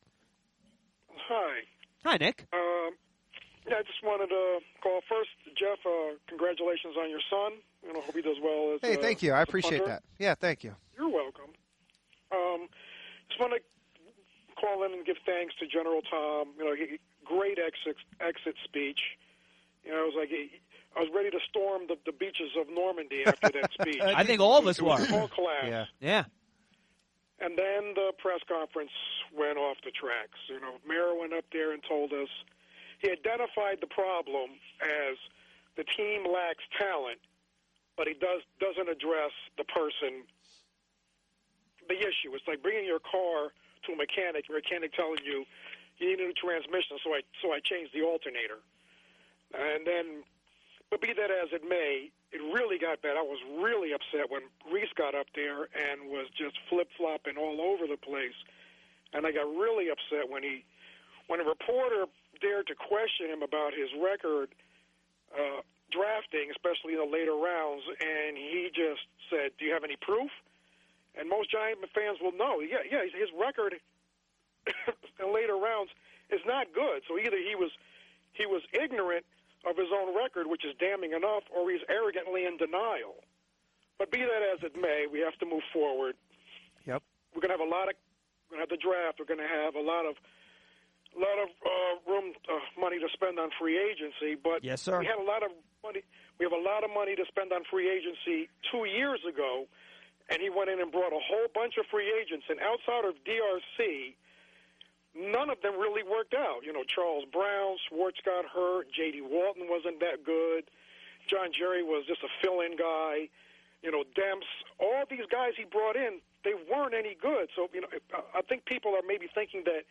S6: Hi.
S3: Hi, Nick.
S6: Um, yeah, I just wanted to call first, Jeff. Uh, congratulations on your son, and I hope he does well. As,
S4: Hey,
S6: uh,
S4: thank you. I
S6: as a
S4: appreciate
S6: punter.
S4: that. Yeah, thank you.
S6: You're welcome. Um, just want to call in and give thanks to General Tom. You know, he, great exit exit speech. You know, it was like he, I was ready to storm the, the beaches of Normandy after that speech.
S3: I think all of us
S6: it was
S3: were.
S6: all class.
S4: Yeah.
S3: Yeah.
S6: And then the press conference went off the tracks. You know, Mara went up there and told us he identified the problem as the team lacks talent, but he does doesn't address the person, the issue. It's like bringing your car to a mechanic, your mechanic telling you you need a new transmission, so I so I changed the alternator. And then, but be that as it may, it really got bad. I was really upset when Reese got up there and was just flip-flopping all over the place. And I got really upset when he, when a reporter dared to question him about his record uh, drafting, especially in the later rounds, and he just said, "Do you have any proof?" And most Giant fans will know, yeah, yeah, his record in later rounds is not good. So either he was he was ignorant of his own record, which is damning enough, or he's arrogantly in denial. But be that as it may, we have to move forward.
S4: Yep.
S6: We're going to have a lot of, we're going to have the draft. We're going to have a lot of, a lot of uh, room, uh, money to spend on free agency. But
S3: Yes, sir.
S6: we had a lot of money. We have a lot of money to spend on free agency two years ago, and he went in and brought a whole bunch of free agents. And outside of D R C, none of them really worked out. You know, Charles Brown, Schwartz got hurt. J D. Walton wasn't that good. John Jerry was just a fill-in guy. You know, Demps, all these guys he brought in, they weren't any good. So, you know, I think people are maybe thinking that,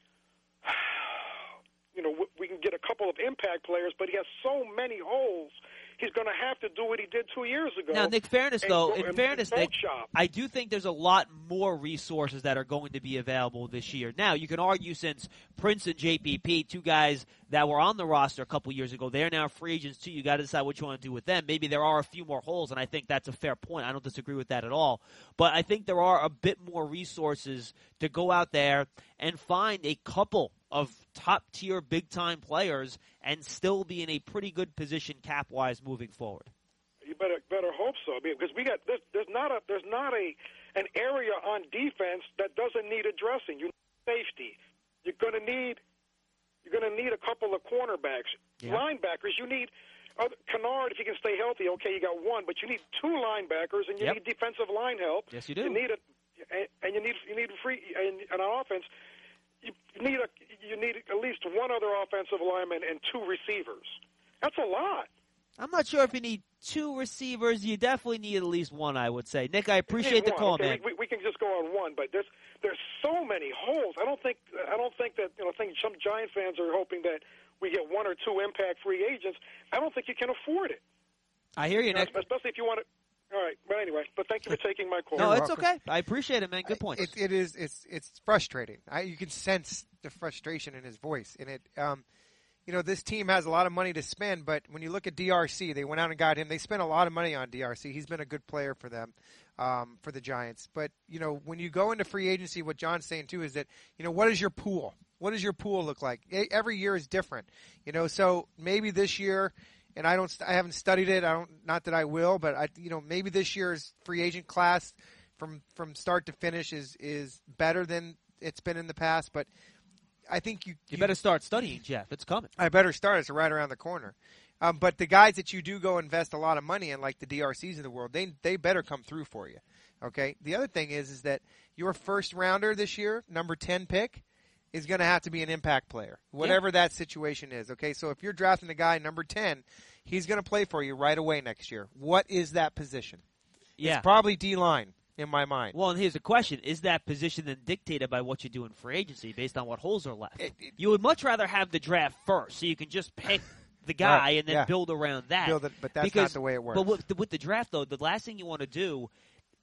S6: you know, we can get a couple of impact players, but he has so many holes. He's going to have to do what he did two years ago.
S3: Now, Nick, fairness,
S6: and
S3: though,
S6: go-
S3: in
S6: and-
S3: fairness,
S6: and
S3: Nick,
S6: shop.
S3: I do think there's a lot more resources that are going to be available this year. Now, you can argue since Prince and J P P, two guys that were on the roster a couple years ago, they're now free agents too. You got to decide what you want to do with them. Maybe there are a few more holes, and I think that's a fair point. I don't disagree with that at all. But I think there are a bit more resources to go out there and find a couple of top-tier, big-time players and still be in a pretty good position cap-wise moving forward.
S6: You better better hope so, because we got there's, there's not a there's not a an area on defense that doesn't need addressing. You need safety. You're going to need you're going to need a couple of cornerbacks,
S3: Yeah.
S6: linebackers. You need uh, Kennard if he can stay healthy. Okay, you got one, but you need two linebackers and you
S3: Yep.
S6: need defensive line help.
S3: Yes, you do.
S6: You need a and, and you need you need free and, and on offense. You need a you need at least one other offensive lineman and two receivers. That's a lot.
S3: I'm not sure if you need two receivers. You definitely need at least one, I would say. Nick, I appreciate the
S6: One,
S3: call,
S6: okay?
S3: man.
S6: We, we can just go on one, but there's there's so many holes. I don't think I don't think that you know. I think some Giant fans are hoping that we get one or two impact free agents. I don't think you can afford it,
S3: I hear you, Nick.
S6: especially if you want to. All right, but anyway, but thank you for taking my call.
S3: No,
S4: You're
S3: it's
S4: welcome.
S3: okay. I appreciate it, man. Good points.
S4: It, it is. It's it's frustrating. I, you can sense the frustration in his voice. And it, um, you know, this team has a lot of money to spend. But when you look at D R C, they went out and got him. They spent a lot of money on D R C. He's been a good player for them, um, for the Giants. But you know, when you go into free agency, what John's saying too is that you know, what is your pool? What does your pool look like? Every year is different. You know, so maybe this year. And I don't, I haven't studied it. I don't, not that I will, but I, you know, maybe this year's free agent class from, from start to finish is, is better than it's been in the past. But I think you,
S3: you better start studying, Jeff. It's coming.
S4: I better start. It's right around the corner. Um, but the guys that you do go invest a lot of money in, like the D R Cs of the world, they, they better come through for you. Okay. The other thing is, is that your first rounder this year, number ten pick, is going to have to be an impact player, whatever yeah. that situation is. Okay, so if you're drafting a guy number ten, he's going to play for you right away next year. What is that position?
S3: Yeah.
S4: It's probably D-line in my mind.
S3: Well, and here's the question. Is that position then dictated by what you do in free agency based on what holes are left?
S4: It, it,
S3: you would much rather have the draft first so you can just pick the guy
S4: right.
S3: and then
S4: yeah.
S3: build around that.
S4: Build it, but that's
S3: because,
S4: not the way it works.
S3: But with the, with the draft, though, the last thing you want to do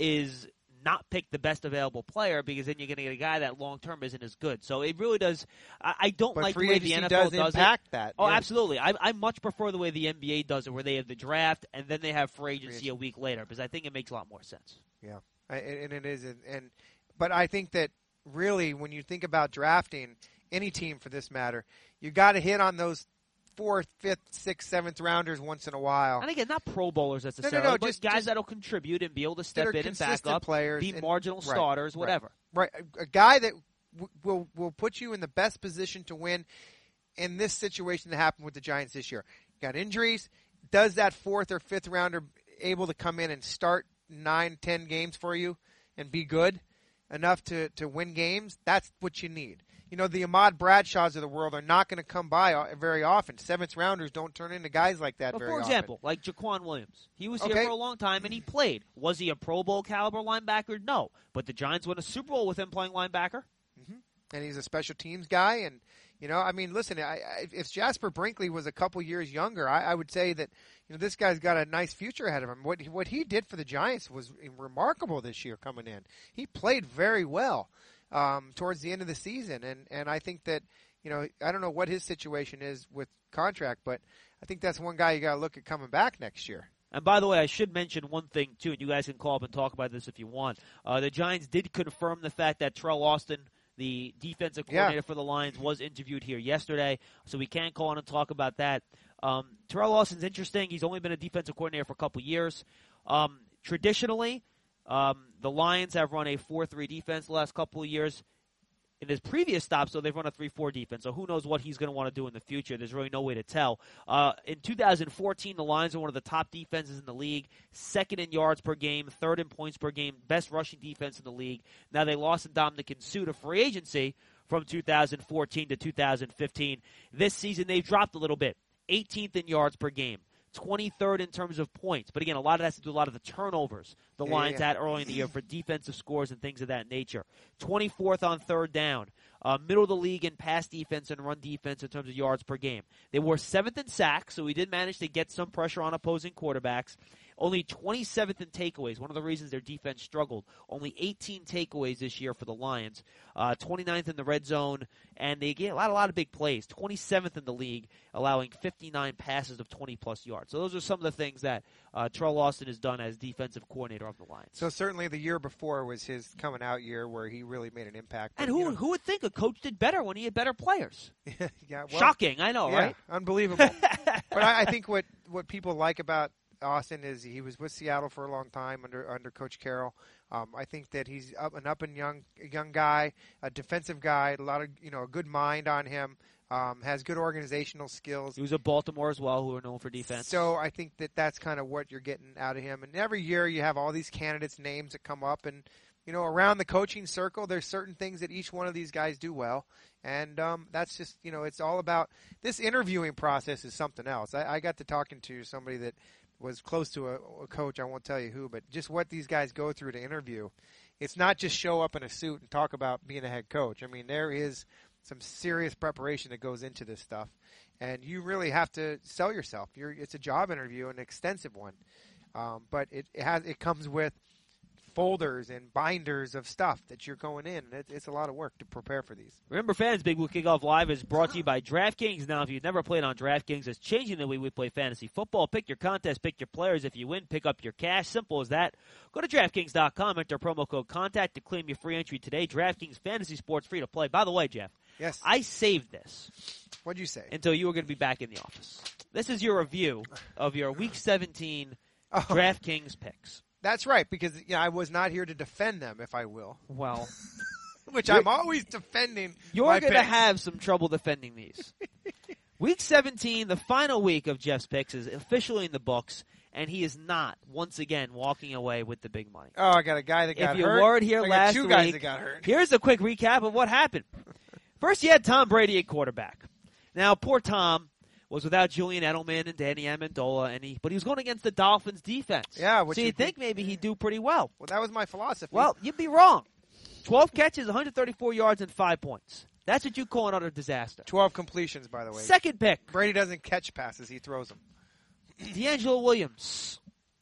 S3: is not pick the best available player because then you're going to get a guy that long term isn't as good. So it really does. I, I don't
S4: but
S3: like the
S4: free
S3: way the
S4: agency
S3: N F L
S4: does,
S3: does
S4: impact
S3: it.
S4: that.
S3: Oh,
S4: yeah.
S3: absolutely. I, I much prefer the way the N B A does it, where they have the draft and then they have free agency
S4: free
S3: a week later, because I think it makes a lot more sense.
S4: Yeah, I, and it is, and, and but I think that really when you think about drafting any team for this matter, you got to hit on those fourth, fifth, sixth, seventh rounders once in a while.
S3: And again, not Pro Bowlers necessarily,
S4: no, no,
S3: but
S4: just,
S3: guys
S4: just
S3: that'll contribute and be able to step in and back
S4: consistent
S3: up,
S4: players
S3: be
S4: and,
S3: marginal
S4: right,
S3: starters,
S4: right,
S3: whatever.
S4: Right, a, a guy that w- will will put you in the best position to win in this situation that happened with the Giants this year. You got injuries. Does that fourth or fifth rounder able to come in and start nine, ten games for you and be good enough to, to win games? That's what you need. You know, the Ahmad Bradshaws of the world are not going to come by very often. Seventh rounders don't turn into guys like that
S3: but
S4: very
S3: for
S4: often.
S3: example, like Jaquan Williams. He was here
S4: Okay.
S3: for a long time, and he played. Was he a Pro Bowl caliber linebacker? No. But the Giants won a Super Bowl with him playing linebacker.
S4: And he's a special teams guy. And, you know, I mean, listen, I, I, if Jasper Brinkley was a couple years younger, I, I would say that, you know, this guy's got a nice future ahead of him. What, what he did for the Giants was remarkable this year coming in. He played very well um, towards the end of the season. And, and I think that, you know, I don't know what his situation is with contract, but I think that's one guy you got to look at coming back next year.
S3: And by the way, I should mention one thing, too, and you guys can call up and talk about this if you want. Uh, the Giants did confirm the fact that Terrell Austin, the defensive coordinator
S4: Yeah.
S3: for the Lions, was interviewed here yesterday, so we can call on and talk about that. Um, Terrell Austin's interesting. He's only been a defensive coordinator for a couple years. Um, traditionally, um, the Lions have run a four three defense the last couple of years. In his previous stops, so they've run a three four defense. So who knows what he's going to want to do in the future. There's really no way to tell. Uh, in two thousand fourteen, the Lions are one of the top defenses in the league, second in yards per game, third in points per game, best rushing defense in the league. Now they lost Ndamukong Suh to free agency from two thousand fourteen to two thousand fifteen. This season they've dropped a little bit, eighteenth in yards per game, twenty-third in terms of points. But again, a lot of that has to do with a lot of the turnovers the
S4: Yeah,
S3: Lions
S4: yeah.
S3: had early in the year for defensive scores and things of that nature. twenty-fourth on third down. Uh, middle of the league in pass defense and run defense in terms of yards per game. They were seventh in sacks, so we did manage to get some pressure on opposing quarterbacks. Only twenty-seventh in takeaways. One of the reasons their defense struggled. Only eighteen takeaways this year for the Lions. Uh, twenty-ninth in the red zone, and they get a lot, a lot of big plays. twenty-seventh in the league, allowing fifty-nine passes of twenty-plus yards. So those are some of the things that uh, Terrell Austin has done as defensive coordinator of the Lions.
S4: So certainly the year before was his coming out year where he really made an impact.
S3: and
S4: But,
S3: who
S4: you know,
S3: who would think a coach did better when he had better players?
S4: yeah, well,
S3: Shocking, I know,
S4: yeah,
S3: right?
S4: unbelievable. But I, I think what, what people like about Austin is he was with Seattle for a long time under under Coach Carroll. Um, I think that he's up an up and young young guy, a defensive guy, a lot of you know a good mind on him. Um, has good organizational skills.
S3: He was at Baltimore as well, who are known for defense.
S4: So I think that that's kind of what you're getting out of him. And every year you have all these candidates' names that come up, and you know around the coaching circle, there's certain things that each one of these guys do well, and um, that's just you know it's all about this interviewing process is something else. I, I got to talking to somebody that was close to a, a coach. I won't tell you who, but just what these guys go through to interview. It's not just show up in a suit and talk about being a head coach. I mean, there is some serious preparation that goes into this stuff, and you really have to sell yourself. You're, it's a job interview, an extensive one, um, but it, it has it comes with folders and binders of stuff that you're going in. It, it's a lot of work to prepare for these.
S3: Remember, fans, Big Blue Kickoff Live is brought to you by DraftKings. Now, if you've never played on DraftKings, it's changing the way we play fantasy football. Pick your contest, pick your players. If you win, pick up your cash. Simple as that. Go to DraftKings dot com, enter promo code CONTACT to claim your free entry today. DraftKings Fantasy Sports, free to play. By the way, Jeff,
S4: Yes.
S3: I saved this
S4: What'd you say?
S3: until you were going to be back in the office. This is your review of your Week seventeen
S4: Oh.
S3: DraftKings picks.
S4: That's right, because you know, I was not here to defend them, if I will,
S3: Well,
S4: which I'm always defending.
S3: you're
S4: my
S3: going to
S4: picks.
S3: have some trouble defending these. Week seventeen, the final week of Jeff's picks, is officially in the books, and he is not, once again, walking away with the big money.
S4: Oh, I got a guy that got
S3: If you
S4: hurt.
S3: weren't here
S4: I got
S3: last
S4: two
S3: week,
S4: guys that got hurt.
S3: here's a quick recap of what happened. First, you had Tom Brady at quarterback. Now, poor Tom was without Julian Edelman and Danny Amendola, and he, but he was going against the Dolphins' defense.
S4: Yeah, which
S3: so
S4: you
S3: you'd think maybe he'd do pretty well.
S4: Well, that was my philosophy.
S3: Well, you'd be wrong. twelve catches, one hundred thirty-four yards, and five points. That's what you call another disaster.
S4: twelve completions, by the way.
S3: Second pick,
S4: Brady doesn't catch passes; he throws them.
S3: D'Angelo Williams.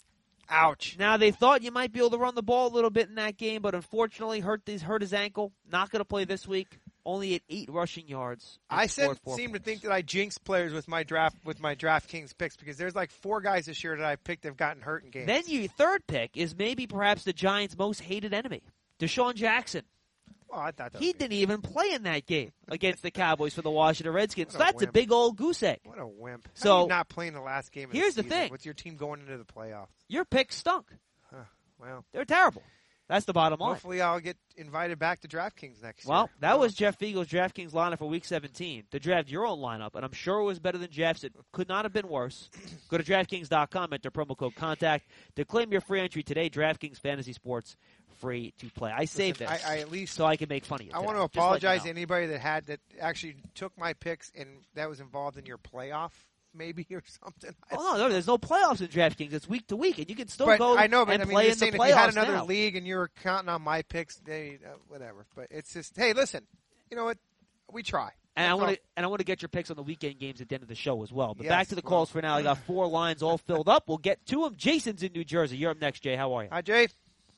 S4: Ouch.
S3: Now, they thought you might be able to run the ball a little bit in that game, but unfortunately hurt his, hurt his ankle. Not going to play this week. Only at eight rushing yards. and
S4: I said,
S3: scored four
S4: seem to
S3: points.
S4: think that I jinxed players with my draft with my DraftKings picks because there's like four guys this year that I picked that have gotten hurt in games.
S3: Then your third pick is maybe perhaps the Giants' most hated enemy, Deshaun Jackson.
S4: oh, I thought that
S3: He
S4: was
S3: didn't even play in that game against the Cowboys for the Washington Redskins. So
S4: What a
S3: that's a
S4: wimp.
S3: big old goose egg.
S4: What a wimp. How
S3: So-
S4: are you not playing the last game of
S3: Here's the
S4: the season
S3: thing.
S4: with your team going into the playoffs?
S3: Your picks stunk.
S4: Well,
S3: They're terrible. That's the bottom line.
S4: Hopefully, I'll get invited back to DraftKings next
S3: Well,
S4: year.
S3: that was Jeff Fiegel's DraftKings lineup for Week seventeen. To draft your own lineup, and I'm sure it was better than Jeff's. It could not have been worse. Go to DraftKings dot com, enter promo code CONTACT to claim your free entry today. DraftKings Fantasy Sports, free to play. I saved
S4: Listen,
S3: this
S4: I, I at least
S3: so I can make fun of you
S4: I
S3: today.
S4: want to
S3: Just let you
S4: apologize
S3: know.
S4: to anybody that had that actually took my picks and that was involved in your playoff, maybe or something.
S3: Oh, no, no, there's no playoffs in DraftKings. It's week to week, and you can still
S4: But
S3: go
S4: I know, but
S3: and
S4: I mean,
S3: play
S4: just
S3: in the
S4: saying, if you had
S3: playoffs
S4: another
S3: now.
S4: league and you were counting on my picks, they uh, whatever. But it's just, hey, listen, you know what? We try.
S3: And I
S4: That's
S3: want
S4: all.
S3: to and I want to get your picks on the weekend games at the end of the show as well. But
S4: Yes,
S3: back to the
S4: well.
S3: calls for now. I got four lines all filled up. We'll get to them. Jason's in New Jersey. You're up next, Jay. How are you?
S4: Hi, Jay.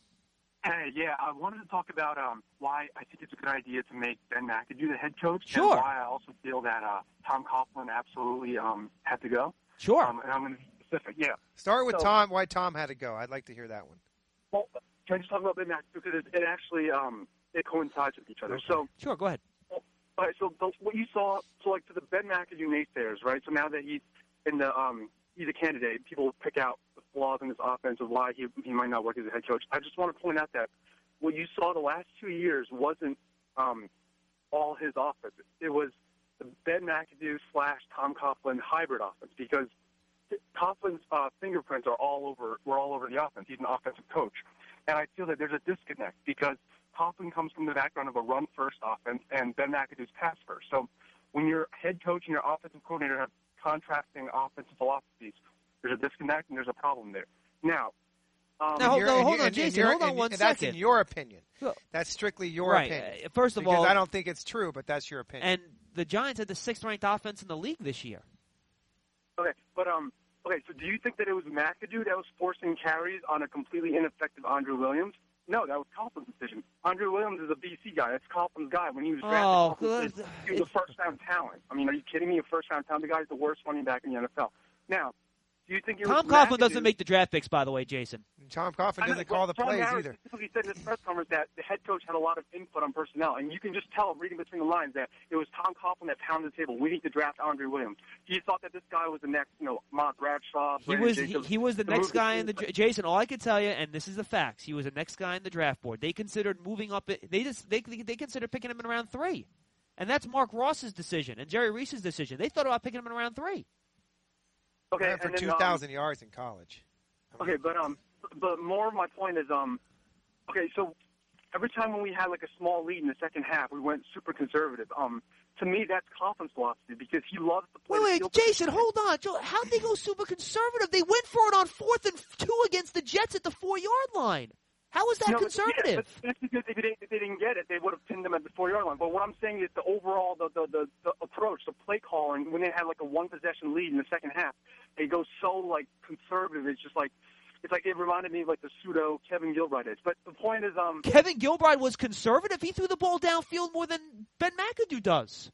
S7: Hey, yeah, I wanted to talk about um, why I think it's a good idea to make Ben McAdoo the head coach,
S3: Sure.
S7: and why I also feel that uh, Tom Coughlin absolutely um, had to go.
S3: Sure.
S7: Um, and I'm going to be specific. Yeah.
S4: Start with
S7: So-
S4: Tom. Why Tom had to go? I'd like to hear that one.
S7: Well, can I just talk about Ben McAdoo because it, it actually um, it coincides with each other.
S4: Okay.
S7: So,
S3: Sure, go ahead.
S7: all right, so the, what you saw, so like to the Ben McAdoo naysayers, right? So now that he's in the um, he's a candidate, people pick out the flaws in his offense of why he he might not work as a head coach. I just want to point out that what you saw the last two years wasn't um, all his offense. It was the Ben McAdoo slash Tom Coughlin hybrid offense because Coughlin's uh, fingerprints are all over. Were all over the offense. He's an offensive coach, and I feel that there's a disconnect because Coughlin comes from the background of a run-first offense, and Ben McAdoo's pass-first. So when your head coach and your offensive coordinator have contrasting offensive philosophies, there's a disconnect and there's a problem there. Now, um,
S3: Now, hold
S4: You're-
S3: on,
S4: and
S3: hold
S4: you-
S3: on,
S4: and- and
S3: Jason,
S4: you're-
S3: hold on
S4: and-
S3: one
S4: and That's
S3: second.
S4: in your opinion.
S3: Well,
S4: That's strictly your
S3: right.
S4: opinion.
S3: Uh, First of
S4: Because
S3: all,
S4: I don't think it's true, but that's your opinion.
S3: and the Giants had the sixth-ranked offense in the league this year.
S7: Okay, but um, okay. So, do you think that it was McAdoo that was forcing carries on a completely ineffective Andrew Williams? No, that was Coughlin's decision. Andrew Williams is a B C guy. That's Coughlin's guy. When he was drafted,
S3: Oh,
S7: Coughlin said
S3: good.
S7: he was a first-round talent. I mean, are you kidding me? A first-round talent. The guy's the worst running back in the N F L. Now, do you think it
S3: Tom
S7: was
S3: Coughlin
S7: McAdoo-
S3: doesn't make the draft picks, by the way, Jason.
S4: Tom Coughlin
S7: I know,
S4: doesn't call the
S7: John
S4: plays
S7: Harris
S4: either.
S7: specifically said in his press conference that the head coach had a lot of input on personnel, and you can just tell, reading between the lines, that it was Tom Coughlin that pounded the table. We need to draft Andre Williams. He thought that this guy was the next, you know, Mont Bradshaw.
S3: He
S7: Brandon
S3: was he,
S7: Jacobs,
S3: he was the
S7: to
S3: next
S7: move the
S3: guy in the
S7: team.
S3: dra- Jason. All I can tell you, and this is the facts, he was the next guy in the draft board. They considered moving up. it- They just they they considered picking him in round three, and that's Mark Ross's decision and Jerry Reese's decision. They thought about picking him in round three.
S7: Okay,
S4: Ran for
S7: and then,
S4: two
S7: um,
S4: thousand yards in college. I mean,
S7: Okay, but um, but more of my point is um, okay, so every time when we had like a small lead in the second half, we went super conservative. Um, to me, that's Coughlin's philosophy because he loves to play.
S3: Wait,
S7: the
S3: wait,
S7: field
S3: Jason,
S7: position.
S3: hold on. Joe, how'd they go super conservative? They went for it on fourth and two against the Jets at the four-yard line. How was that
S7: No, but-
S3: conservative?
S7: Yeah, but that's because if they, didn't, if they didn't get it, they would have pinned them at the four-yard line. But what I'm saying is the overall, the, the, the, the approach, the play calling, when they had like a one-possession lead in the second half, they go so like conservative. It's just like it's like it reminded me of like the pseudo Kevin Gilbride is. But the point is, um,
S3: Kevin Gilbride was conservative. He threw the ball downfield more than Ben McAdoo does.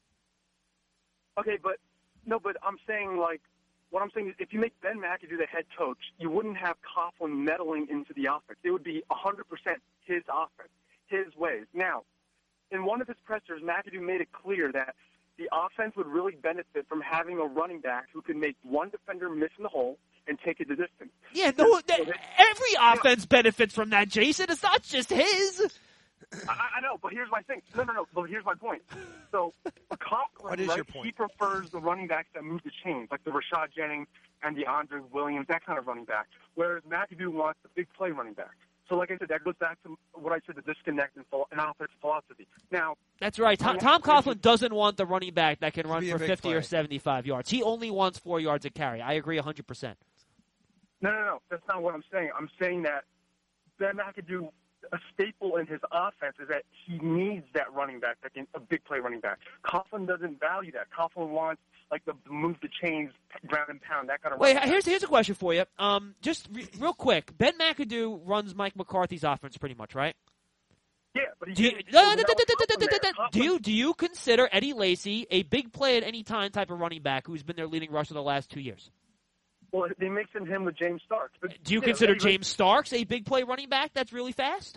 S7: okay, but no, but I'm saying like. What I'm saying is, if you make Ben McAdoo the head coach, you wouldn't have Coughlin meddling into the offense. It would be one hundred percent his offense, his ways. Now, in one of his pressers, McAdoo made it clear that the offense would really benefit from having a running back who could make one defender miss in the hole and take it the distance.
S3: Yeah, no, that, every offense benefits from that, Jason. It's not just his.
S7: I, I know, but here's my thing. No, no, no. But here's my point. So, a Coughlin,
S4: What is
S7: right,
S4: your point?
S7: he prefers the running backs that move the chains, like the Rashad Jennings and the Andre Williams, that kind of running back. Whereas McAdoo wants the big play running back. So, like I said, that goes back to what I said, the disconnect in, phil- in offensive philosophy. Now,
S3: That's right. Tom, Tom Coughlin doesn't want the running back that can run
S4: be a
S3: for
S4: big
S3: fifty or
S4: play.
S3: seventy-five yards. He only wants four yards a carry. I agree one hundred percent.
S7: no, no, no. That's not what I'm saying. I'm saying that Ben McAdoo, a staple in his offense is that he needs that running back, that can, a big play running back. Coughlin doesn't value that. Coughlin wants like the move the chains, ground and pound, that kind of.
S3: Wait,
S7: running back.
S3: here's here's a question for you. Um, just re- real quick, Ben McAdoo runs Mike McCarthy's offense pretty much, right?
S7: Yeah, but he
S3: Do you,
S7: didn't-
S3: no,
S7: there
S3: no,
S7: was
S3: no, no, no,
S7: Coughlin
S3: no, no,
S7: there.
S3: no. do you do you consider Eddie Lacy a big play at any time type of running back who's been their leading rusher the last two years?
S7: Well, they mixed in him with James Starks. But
S3: Do you
S7: yeah,
S3: consider
S7: Eddie-
S3: James Starks a big play running back that's really fast?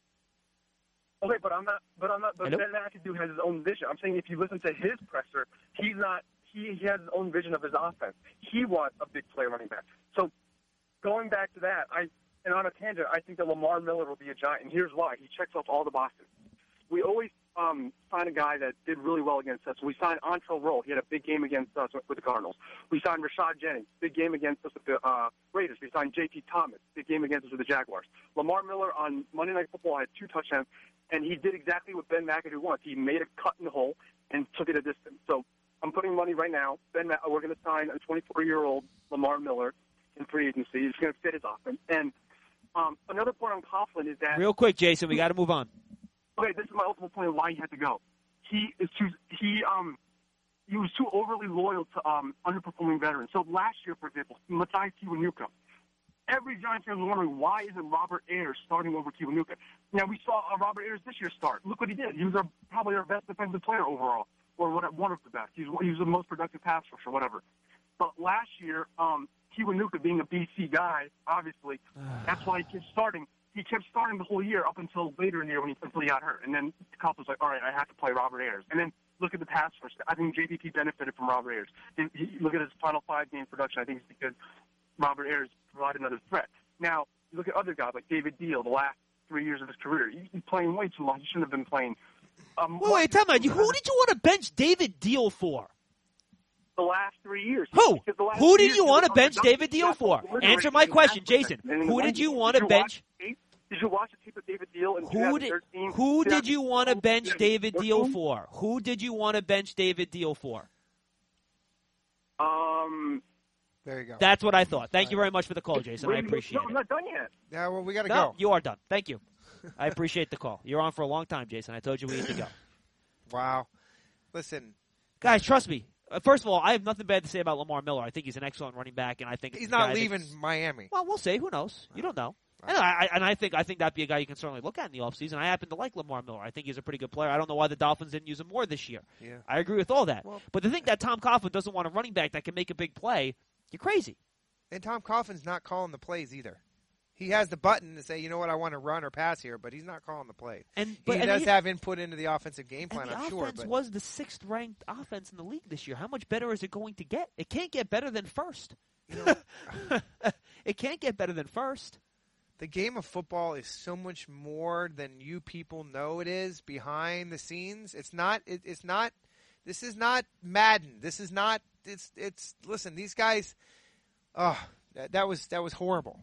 S7: Okay, but I'm not. But I'm not. But
S3: Hello?
S7: Ben McAdoo has his own vision. I'm saying if you listen to his presser, he's not. He he has his own vision of his offense. He wants a big play running back. So going back to that, I and on a tangent, I think that Lamar Miller will be a Giant, and here's why. He checks off all the boxes. We always um, sign a guy that did really well against us. We signed Antrell Roll. He had a big game against us with the Cardinals. We signed Rashad Jennings. Big game against us with the uh, Raiders. We signed J T Thomas. Big game against us with the Jaguars. Lamar Miller on Monday Night Football had two touchdowns, and he did exactly what Ben McAdoo wants. He made a cut in the hole and took it a distance. So I'm putting money right now. Ben, Ma- we're going to sign a twenty-four-year-old Lamar Miller in free agency. He's going to fit his offense. And um, another point on Coughlin is that
S3: Real quick, Jason, we got to move on.
S7: Okay, this is my ultimate point of why he had to go. He is too. He um, he was too overly loyal to um underperforming veterans. So last year, for example, Matthias Kiwanuka. Every Giants fan was wondering why isn't Robert Ayers starting over Kiwanuka. Now we saw uh, Robert Ayers this year start. Look what he did. He was our, probably our best defensive player overall, or what, one of the best. He was he was the most productive pass rusher, whatever. But last year, um, Kiwanuka being a B C guy, obviously, that's why he kept starting. He kept starting the whole year up until later in the year when he, until he got hurt. And then Kopp was like, all right, I have to play Robert Ayers. And then look at the pass rush. I think J P P benefited from Robert Ayers. He, he, look at his final five-game production. I think it's because Robert Ayers provided another threat. Now, look at other guys like David Deal, the last three years of his career. He, he's playing way too long. He shouldn't have been playing. Um,
S3: Wait, wait, tell me, who did you want to bench David Deal for?
S7: The last three years.
S3: Who?
S7: The last
S3: Who
S7: three
S3: did
S7: years
S3: you want to
S7: was
S3: bench
S7: on
S3: David Deal for? Answer my question, Jason. Who did you want to bench?
S7: Did you watch the tape of David Deal in
S3: Who did,
S7: twenty thirteen?
S3: who did you want to bench David Deal
S7: Fourteen?
S3: for? Who did you want to bench David Deal for?
S7: Um,
S4: There you go.
S3: That's what I thought. Thank you very much for the call, Jason. I
S7: wait,
S3: appreciate
S7: no, I'm
S3: it.
S7: not done yet.
S4: Yeah, well, we got to
S3: No,
S4: go.
S3: you are done. Thank you. I appreciate the call. You're on for a long time, Jason. I told you we need to go.
S4: Wow. Listen,
S3: Guys, trust me. Uh, First of all, I have nothing bad to say about Lamar Miller. I think he's an excellent running back, and I think
S4: he's
S3: the guy
S4: not
S3: that-
S4: leaving Miami.
S3: Well, we'll see. Who knows? You don't know. And I, and I think I think that'd be a guy you can certainly look at in the offseason. I happen to like Lamar Miller. I think he's a pretty good player. I don't know why the Dolphins didn't use him more this year.
S4: Yeah.
S3: I agree with all that.
S4: Well-
S3: but to think that Tom Coughlin doesn't want a running back that can make a big play, you're crazy.
S4: And Tom Coughlin's not calling the plays either. He has the button to say, you know what, I want to run or pass here, but he's not calling the plays.
S3: And but
S4: he
S3: and
S4: does
S3: even-
S4: have input into the offensive game plan,
S3: and the
S4: I'm
S3: offense
S4: sure. But
S3: was the sixth ranked offense in the league this year. How much better is it going to get? It can't get better than first. It can't get better than first.
S4: the game of football is so much more than you people know it is behind the scenes. It's not. It, it's not. This is not Madden. This is not. It's. It's. Listen, these guys. Oh, that, that was that was horrible.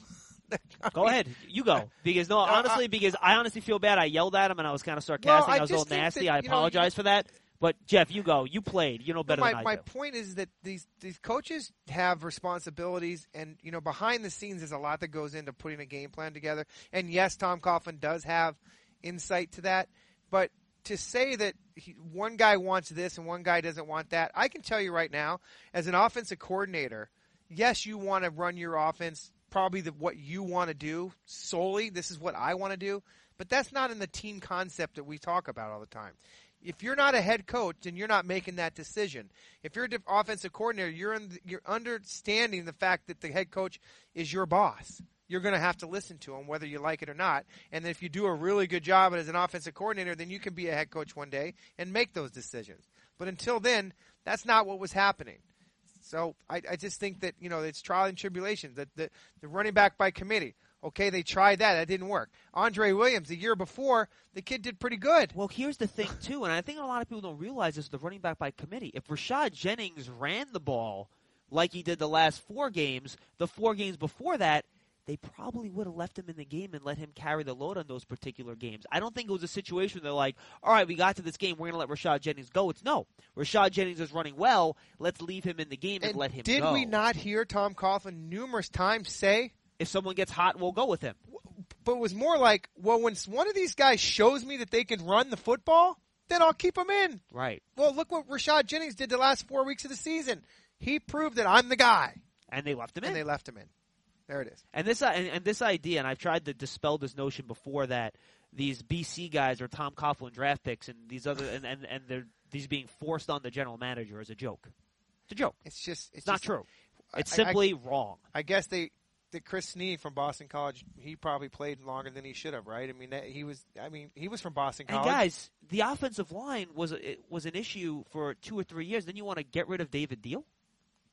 S3: Go ahead, you go. Because no, honestly, because I honestly feel bad. I yelled at him and I was kind of sarcastic.
S4: Well, I
S3: I was a
S4: just
S3: little
S4: think
S3: nasty.
S4: that,
S3: I
S4: you know,
S3: apologize for that. But Jeff, you go. You played. You know better
S4: my,
S3: than I
S4: my
S3: do.
S4: point is that these these coaches have responsibilities, and you know behind the scenes there's a lot that goes into putting a game plan together. And yes, Tom Coughlin does have insight to that, but to say that he, one guy wants this and one guy doesn't want that, I can tell you right now, as an offensive coordinator, yes, you want to run your offense probably the, what you want to do solely. This is what I want to do, but that's not in the team concept that we talk about all the time. If you're not a head coach and you're not making that decision, if you're an offensive coordinator, you're in the, you're understanding the fact that the head coach is your boss. You're going to have to listen to him whether you like it or not. And if you do a really good job as an offensive coordinator, then you can be a head coach one day and make those decisions. But until then, that's not what was happening. So I, I just think that, you know, it's trial and tribulation. The, the, the running back by committee. Okay, they tried that. That didn't work. Andre Williams, the year before, the kid did pretty good.
S3: Well, here's the thing, too, and I think a lot of people don't realize this, the running back by committee. If Rashad Jennings ran the ball like he did the last four games, the four games before that, they probably would have left him in the game and let him carry the load on those particular games. I don't think it was a situation where they're like, all right, we got to this game, we're going to let Rashad Jennings go. It's no. Rashad Jennings is running well. Let's leave him in the game and,
S4: And
S3: let him
S4: did
S3: go.
S4: we not hear Tom Coughlin numerous times say,
S3: If someone gets hot, we'll go with him.
S4: but it was more like, well, when one of these guys shows me that they can run the football, then I'll keep them in.
S3: Right.
S4: Well, look what Rashad Jennings did the last four weeks of the season. He proved that I'm the guy.
S3: And they left him in.
S4: And they left him in. There it is.
S3: And this and, and this idea, and I've tried to dispel this notion before that these B C guys are Tom Coughlin draft picks, and these other and, and, and they're these being forced on the general manager is a joke. It's a joke.
S4: It's just it's,
S3: It's not
S4: just,
S3: true. It's
S4: I-
S3: simply
S4: I,
S3: wrong.
S4: I guess they that Chris Snead from Boston College, he probably played longer than he should have, right? I mean, that, he was. I mean, he was from Boston
S3: And
S4: College.
S3: guys, the offensive line was it was an issue for two or three years. Then you want to get rid of David Deal?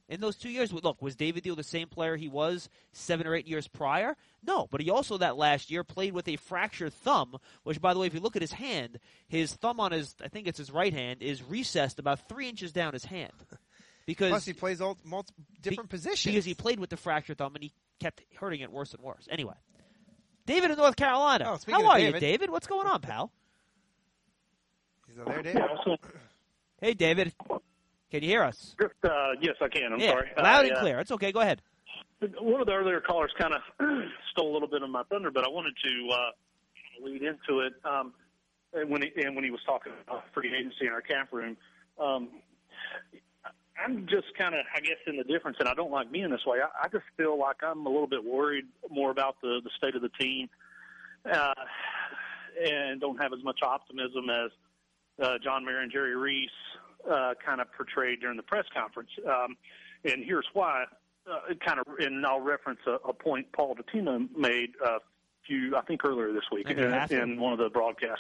S3: In those two years, look, was David Thiel the same player he was seven or eight years prior? No, but he also that last year played with a fractured thumb, which, by the way, if you look at his hand, his thumb on his, I think it's his right hand, is recessed about three inches down his hand. Because
S4: Plus, he plays all multiple different
S3: be,
S4: positions.
S3: Because he played with the fractured thumb, and he kept hurting it worse and worse. Anyway, David in North Carolina.
S4: Oh, speaking
S3: How
S4: of
S3: are
S4: David.
S3: you, David? What's going on, pal?
S4: He's there, David.
S3: Hey, David. Can you hear us?
S8: Uh, yes, I can. I'm
S3: yeah,
S8: sorry.
S3: loud
S8: I,
S3: and
S8: uh,
S3: clear. It's okay. Go ahead.
S8: One of the earlier callers kind of stole a little bit of my thunder, but I wanted to uh, lead into it. Um, and when he, and when he was talking about free agency in our camp room, um, I'm just kind of, I guess, in the difference, and I don't like being this way. I, I just feel like I'm a little bit worried more about the, the state of the team, uh, and don't have as much optimism as uh, John Mayer and Jerry Reese uh, kind of portrayed during the press conference. Um, and here's why. Uh, kind of, and I'll reference a, a point Paul Dottino made a few, I think, earlier this week in, in one of the broadcasts.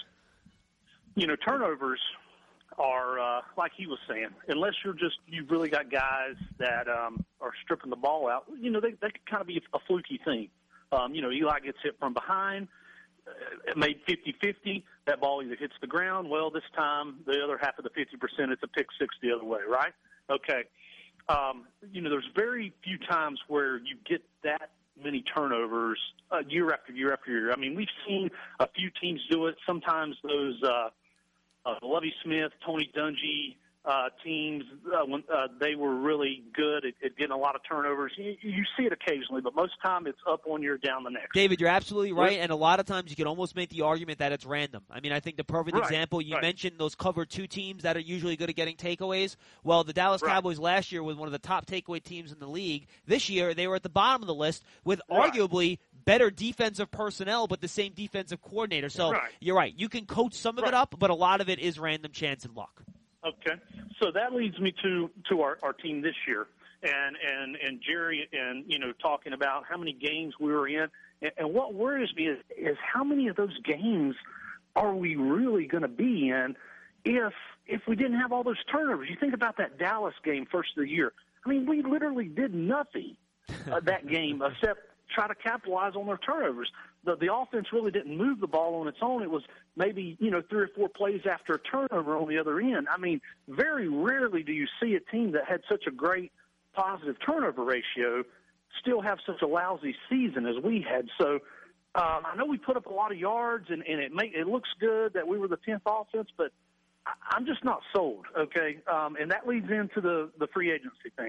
S8: You know, turnovers are, uh, like he was saying, unless you're just, you've really got guys that um, are stripping the ball out, you know, they, they could kind of be a fluky thing. Um, you know, Eli gets hit from behind, uh, it made fifty-fifty, that ball either hits the ground, well, this time, the other half of the fifty percent, it's a pick six the other way, right? Okay. Um, you know, there's very few times where you get that many turnovers uh, year after year after year. I mean, we've seen a few teams do it. Sometimes those uh, uh, Lovie Smith, Tony Dungy uh, teams, uh, when uh, they were really good at, at getting a lot of turnovers. You, you see it occasionally, but most of the time it's up one year, down the next.
S3: David, you're absolutely right, and a lot of times you can almost make the argument that it's random. I mean, I think the perfect
S8: Right,
S3: example, you
S8: right.
S3: mentioned those cover two teams that are usually good at getting takeaways. Well, the Dallas
S8: Right.
S3: Cowboys last year was one of the top takeaway teams in the league. This year, they were at the bottom of the list with
S8: Right.
S3: arguably better defensive personnel, but the same defensive coordinator. So
S8: Right.
S3: you're right. You can coach some of it
S8: Right.
S3: up, but a lot of it is random chance and luck.
S8: Okay, so that leads me to to our, our team this year, and and and Jerry, and you know, talking about how many games we were in, and, and what worries me is is how many of those games are we really going to be in if if we didn't have all those turnovers? You think about that Dallas game first of the year. I mean, we literally did nothing uh, that game except try to capitalize on their turnovers. The, the offense really didn't move the ball on its own. It was maybe, you know, three or four plays after a turnover on the other end. I mean, very rarely do you see a team that had such a great positive turnover ratio still have such a lousy season as we had. So um, I know we put up a lot of yards, and, and it make, it looks good that we were the tenth offense, but I, I'm just not sold, okay? Um, and that leads into the, the free agency thing.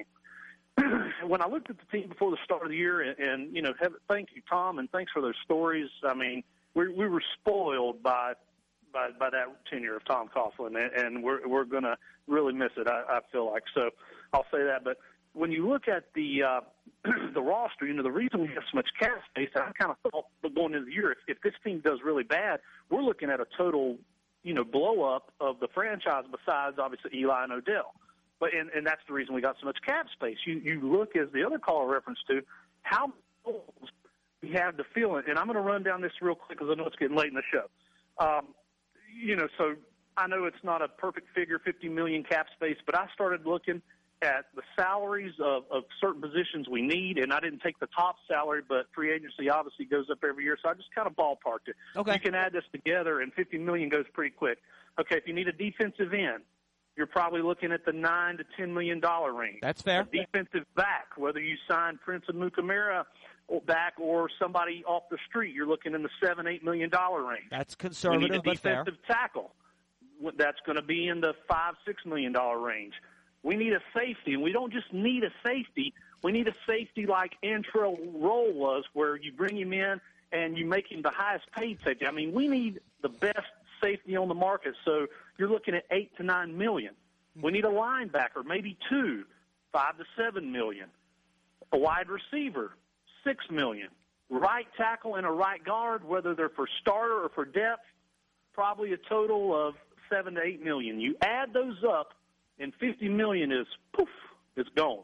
S8: When I looked at the team before the start of the year, and, and you know, have, thank you, Tom, and thanks for those stories. I mean, we we were spoiled by by, by that tenure of Tom Coughlin, and, and we're we're going to really miss it. I, I feel like so. I'll say that. But when you look at the uh, the roster, you know, the reason we have so much cap space, I kind of thought going into the year, if, if this team does really bad, we're looking at a total, you know, blow up of the franchise. Besides, obviously, Eli and Odell. But and, and that's the reason we got so much cap space. You you look, as the other caller referenced to, how many goals we have to fill it. And I'm going to run down this real quick because I know it's getting late in the show. Um, you know, so I know it's not a perfect figure, fifty million cap space, but I started looking at the salaries of, of certain positions we need, and I didn't take the top salary, but free agency obviously goes up every year, so I just kind of ballparked it.
S3: Okay.
S8: You can add this together, and fifty million goes pretty quick. Okay, if you need a defensive end, you're probably looking at the nine to ten million dollar range.
S3: That's fair.
S8: A defensive back, whether you sign Prince of Mukamara back or somebody off the street, you're looking in the seven, eight million dollar range.
S3: That's
S8: We
S3: conservative,
S8: need a
S3: but fair.
S8: defensive tackle. That's going to be in the five, six million dollar range. We need a safety, and we don't just need a safety. We need a safety like Antrell Roll was, where you bring him in and you make him the highest paid safety. I mean, we need the best safety on the market. So you're looking at eight to nine million. We need a linebacker, maybe two, five to seven million. A wide receiver, six million. Right tackle and a right guard, whether they're for starter or for depth, probably a total of seven to eight million. You add those up, and fifty million is poof, it's gone.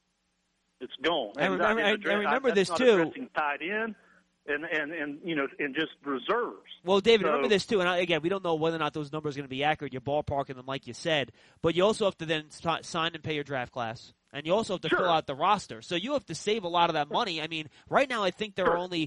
S8: It's gone.
S3: I remember, I, I remember
S8: that's
S3: this
S8: not
S3: too.
S8: addressing tight end and, and, and you know and just reserves.
S3: Well, David,
S8: So-
S3: remember this too, and I, again, we don't know whether or not those numbers are going to be accurate. You're ballparking them like you said, but you also have to then st- sign and pay your draft class. And you also have to
S7: Sure.
S3: fill out the roster. So you have to save a lot of that money. I mean, right now I think there
S7: Sure.
S3: are only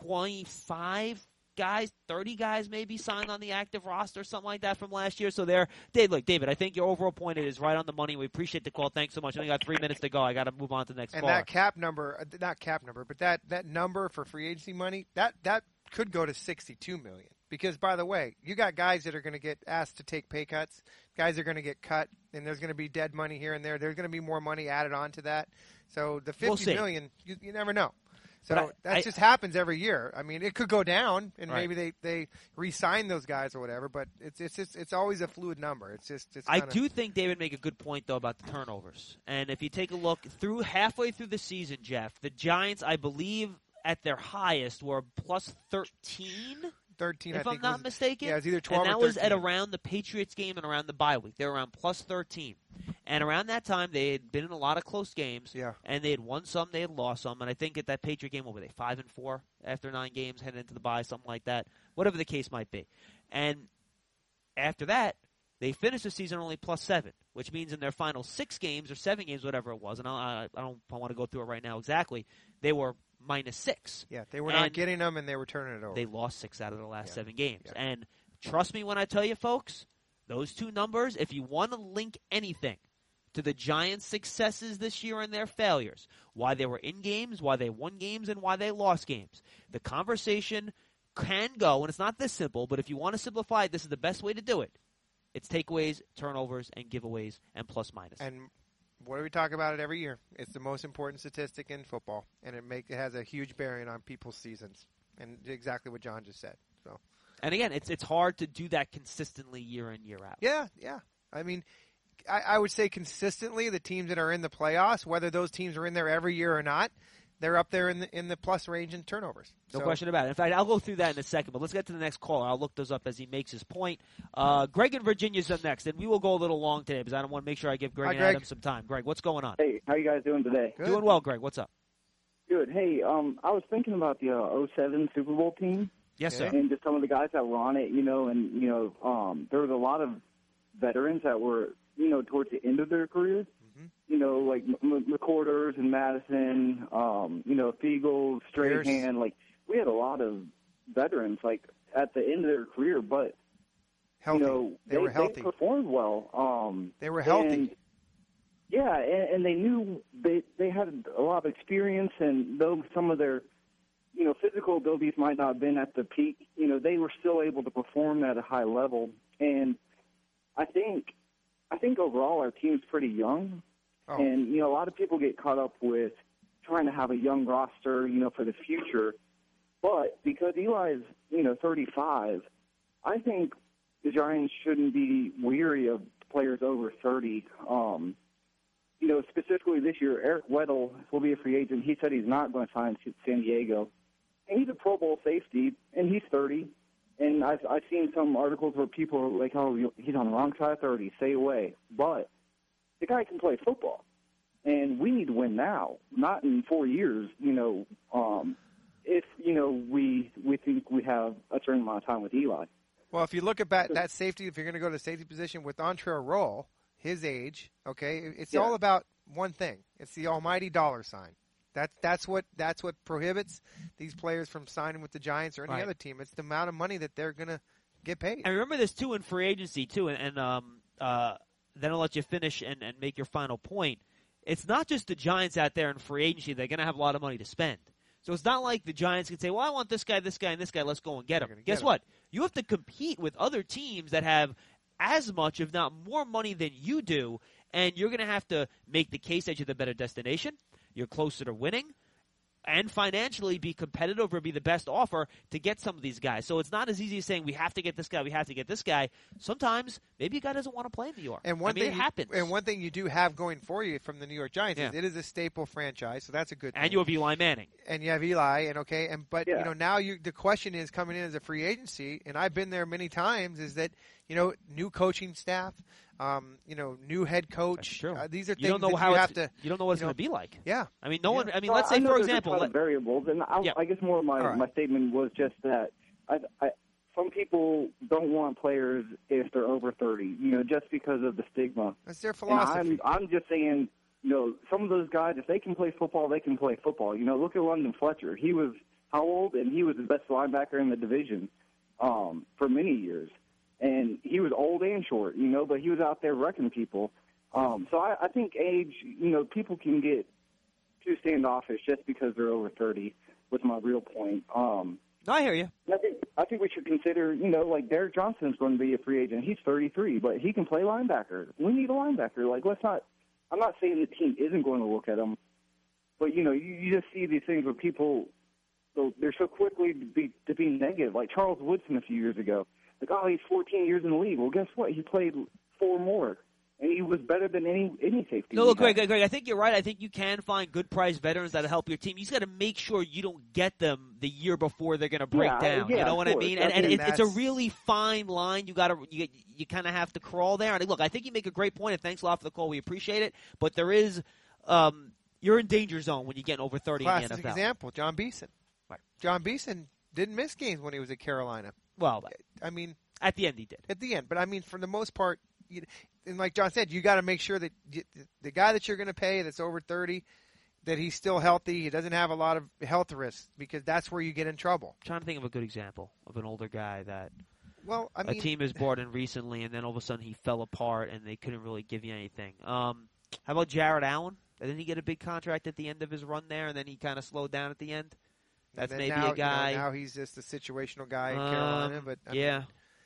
S3: twenty-five guys, thirty guys maybe signed on the active roster, something like that from last year. So there, Dave, look, David, I think your overall point is right on the money. We appreciate the call. Thanks so much. I only got three minutes to go. I got to move on to the next
S4: And
S3: caller.
S4: that cap number, uh, not cap number, but that, that number for free agency money, that, that could go to sixty-two million dollars. Because, by the way, you got guys that are going to get asked to take pay cuts. Guys are going to get cut, and there's going to be dead money here and there. There's going to be more money added on to that. So the
S3: We'll
S4: fifty
S3: see.
S4: million, you, you never know. So
S3: But I-
S4: that
S3: I-
S4: just happens every year. I mean, it could go down, and
S3: Right.
S4: maybe they, they re-sign those guys or whatever. But it's it's just, it's always a fluid number. It's just it's
S3: I
S4: kinda,
S3: do think David make a good point though about the turnovers. And if you take a look through halfway through the season, Jeff, the Giants, I believe, at their highest were plus thirteen.
S4: thirteen.
S3: If
S4: I
S3: I'm
S4: think
S3: not
S4: was,
S3: mistaken.
S4: yeah, it's either twelve
S3: and that
S4: or
S3: was at
S4: thirteen.
S3: around the Patriots game and around the bye week. They were around plus thirteen. And around that time, they had been in a lot of close games.
S4: Yeah.
S3: And they had won some, they had lost some. And I think at that Patriot game, what were they, five and four after nine games, heading into the bye, something like that. Whatever the case might be. And after that, they finished the season only plus seven, which means in their final six games or seven games, whatever it was, and I, I don't I want to go through it right now exactly, they were minus six.
S4: Yeah, they were
S3: And
S4: not getting them, and they were turning it over.
S3: They lost six out of the last
S4: Yeah.
S3: seven games.
S4: Yeah.
S3: And trust me when I tell you, folks, those two numbers, if you want to link anything to the Giants' successes this year and their failures, why they were in games, why they won games, and why they lost games, the conversation can go, and it's not this simple, but if you want to simplify it, this is the best way to do it. It's takeaways, turnovers, and giveaways, and plus minus.
S4: And what do we talk about it every year? It's the most important statistic in football, and it make it has a huge bearing on people's seasons. And exactly what John just said. So
S3: And again, it's it's hard to do that consistently year in, year out.
S4: yeah, yeah. I mean, I, I would say consistently the teams that are in the playoffs, whether those teams are in there every year or not, they're up there in the in the plus range in turnovers.
S3: No
S4: So-
S3: question about it. In fact, I'll go through that in a second, but let's get to the next caller. I'll look those up as he makes his point. Uh, Greg in Virginia is up next, and we will go a little long today because I don't want to make sure I give Greg
S4: Hi,
S3: and
S4: Greg.
S3: Adam some time. Greg, what's going on?
S9: Hey, how you guys doing today?
S4: Good.
S3: Doing well, Greg. What's up?
S9: Good. Hey, um, I was thinking about the uh, oh seven Super Bowl team
S3: Yes,
S4: Yeah.
S3: sir.
S9: and just some of the guys that were on it, you know, and, you know, um, there was a lot of veterans that were, you know, towards the end of their careers,
S4: Mhm.
S9: you know, like M- M- McCorders and Madison, um, you know, Fiegel,
S4: Pierce.
S9: Strahan. Like, we had a lot of veterans, like, at the end of their career, but,
S4: Healthy.
S9: you know,
S4: they, were healthy.
S9: They performed well. Um,
S4: They were healthy.
S9: And, yeah, and, and they knew they they had a lot of experience, and though some of their, you know, physical abilities might not have been at the peak, you know, they were still able to perform at a high level. And I think, I think overall our team's pretty young,
S4: Oh.
S9: and you know, a lot of people get caught up with trying to have a young roster, you know, for the future. But because Eli's, you know, thirty-five, I think the Giants shouldn't be weary of players over thirty. Um, you know, specifically this year, Eric Weddle will be a free agent. He said he's not going to sign to San Diego. And he's a Pro Bowl safety, and he's thirty. And I've, I've seen some articles where people are like, oh, he's on the wrong side of thirty, stay away. But the guy can play football. And we need to win now, not in four years, you know, um, if, you know, we we think we have a certain amount of time with Eli.
S4: Well, if you look at that, that safety, if you're going to go to the safety position with Entree Roll, his age, okay, it's
S9: Yeah.
S4: all about one thing. It's the almighty dollar sign. That's that's what that's what prohibits these players from signing with the Giants or any
S3: Right.
S4: other team. It's the amount of money that they're going to get paid.
S3: And remember this, too, in free agency, too, and, and um, uh, then I'll let you finish and, and make your final point. It's not just the Giants out there in free agency. They're going to have a lot of money to spend. So it's not like the Giants can say, well, I want this guy, this guy, and this guy. Let's go and get
S4: They're
S3: him.
S4: gonna
S3: Guess
S4: get him.
S3: what? You have to compete with other teams that have as much, if not more money than you do, and you're going to have to make the case that you're the better destination, you're closer to winning, and financially be competitive or be the best offer to get some of these guys. So it's not as easy as saying we have to get this guy, we have to get this guy. Sometimes maybe a guy doesn't want to play in New York.
S4: And one
S3: I mean,
S4: thing,
S3: it
S4: you-
S3: happens.
S4: and one thing you do have going for you from the New York Giants is
S3: Yeah.
S4: it is a staple franchise, so that's a good thing.
S3: And you have Eli Manning.
S4: and you have Eli, and okay, and but
S9: Yeah.
S4: you know now you the question is coming in as a free agency, and I've been there many times. Is that you know new coaching staff, um, you know new head coach.
S3: That's true.
S4: Uh, these are things
S3: You don't know
S4: that
S3: how
S4: you
S3: it's,
S4: have to.
S3: you don't know what it's
S4: you know,
S3: going to be like.
S4: Yeah,
S3: I mean, no
S4: Yeah.
S3: one. I mean,
S9: So
S3: let's
S9: I
S3: say
S9: know
S3: for
S9: there's
S3: example,
S9: a ton
S3: let,
S9: of variables, and I,
S3: Yeah.
S9: I guess more of my,
S4: All right.
S9: my statement was just that I, I, some people don't want players if they're over thirty, you know, just because of the stigma.
S4: that's their
S9: And
S4: philosophy.
S9: I'm, I'm just saying, you know, some of those guys, if they can play football, they can play football. You know, look at London Fletcher. He was how old? And he was the best linebacker in the division um, for many years. And he was old and short, you know, but he was out there wrecking people. Um, so I, I think age, you know, people can get too standoffish just because they're over thirty, was my real point. Um,
S3: no, I hear you.
S9: I think, I think we should consider, you know, like Derek Johnson's going to be a free agent. He's thirty-three, but he can play linebacker. We need a linebacker. Like, let's not – I'm not saying the team isn't going to look at him, but, you know, you, you just see these things where people so – they're so quickly to be, to be negative. Like Charles Woodson a few years ago. Like, oh, he's fourteen years in the league. Well, guess what? He played four more. And he was better than any any safety.
S3: No, look, Greg, Greg, Greg, I think you're right. I think you can find good price veterans that'll help your team. You just got to make sure you don't get them the year before they're going to break
S9: yeah,
S3: down.
S9: Yeah,
S3: you know what I mean? And, and it, it's a
S4: that's-
S3: really fine line. You got to you you kind of have to crawl there. And look, I think you make a great point. And thanks a lot for the call. We appreciate it. But there is, um, you're in danger zone when you're getting over thirty
S4: Classic
S3: in the N F L.
S4: example, John Beeson.
S3: Right.
S4: John Beeson didn't miss games when he was at Carolina.
S3: Well,
S4: I mean,
S3: at the end he did.
S4: At the end, but I mean, for the most part, you, and like John said, you got to make sure that you, the guy that you're going to pay that's over thirty, that he's still healthy. He doesn't have a lot of health risks because that's where you get in trouble.
S3: I'm trying to think of a good example of an older guy that
S4: well, I mean,
S3: a team has brought in recently, and then all of a sudden he fell apart, and they couldn't really give you anything. Um, how about Jared Allen? Didn't he get a big contract at the end of his run there, and then he kind of slowed down at the end? That's maybe
S4: now,
S3: a guy.
S4: You know, now he's just a situational guy in
S3: um,
S4: Carolina, but I
S3: yeah.
S4: Mean,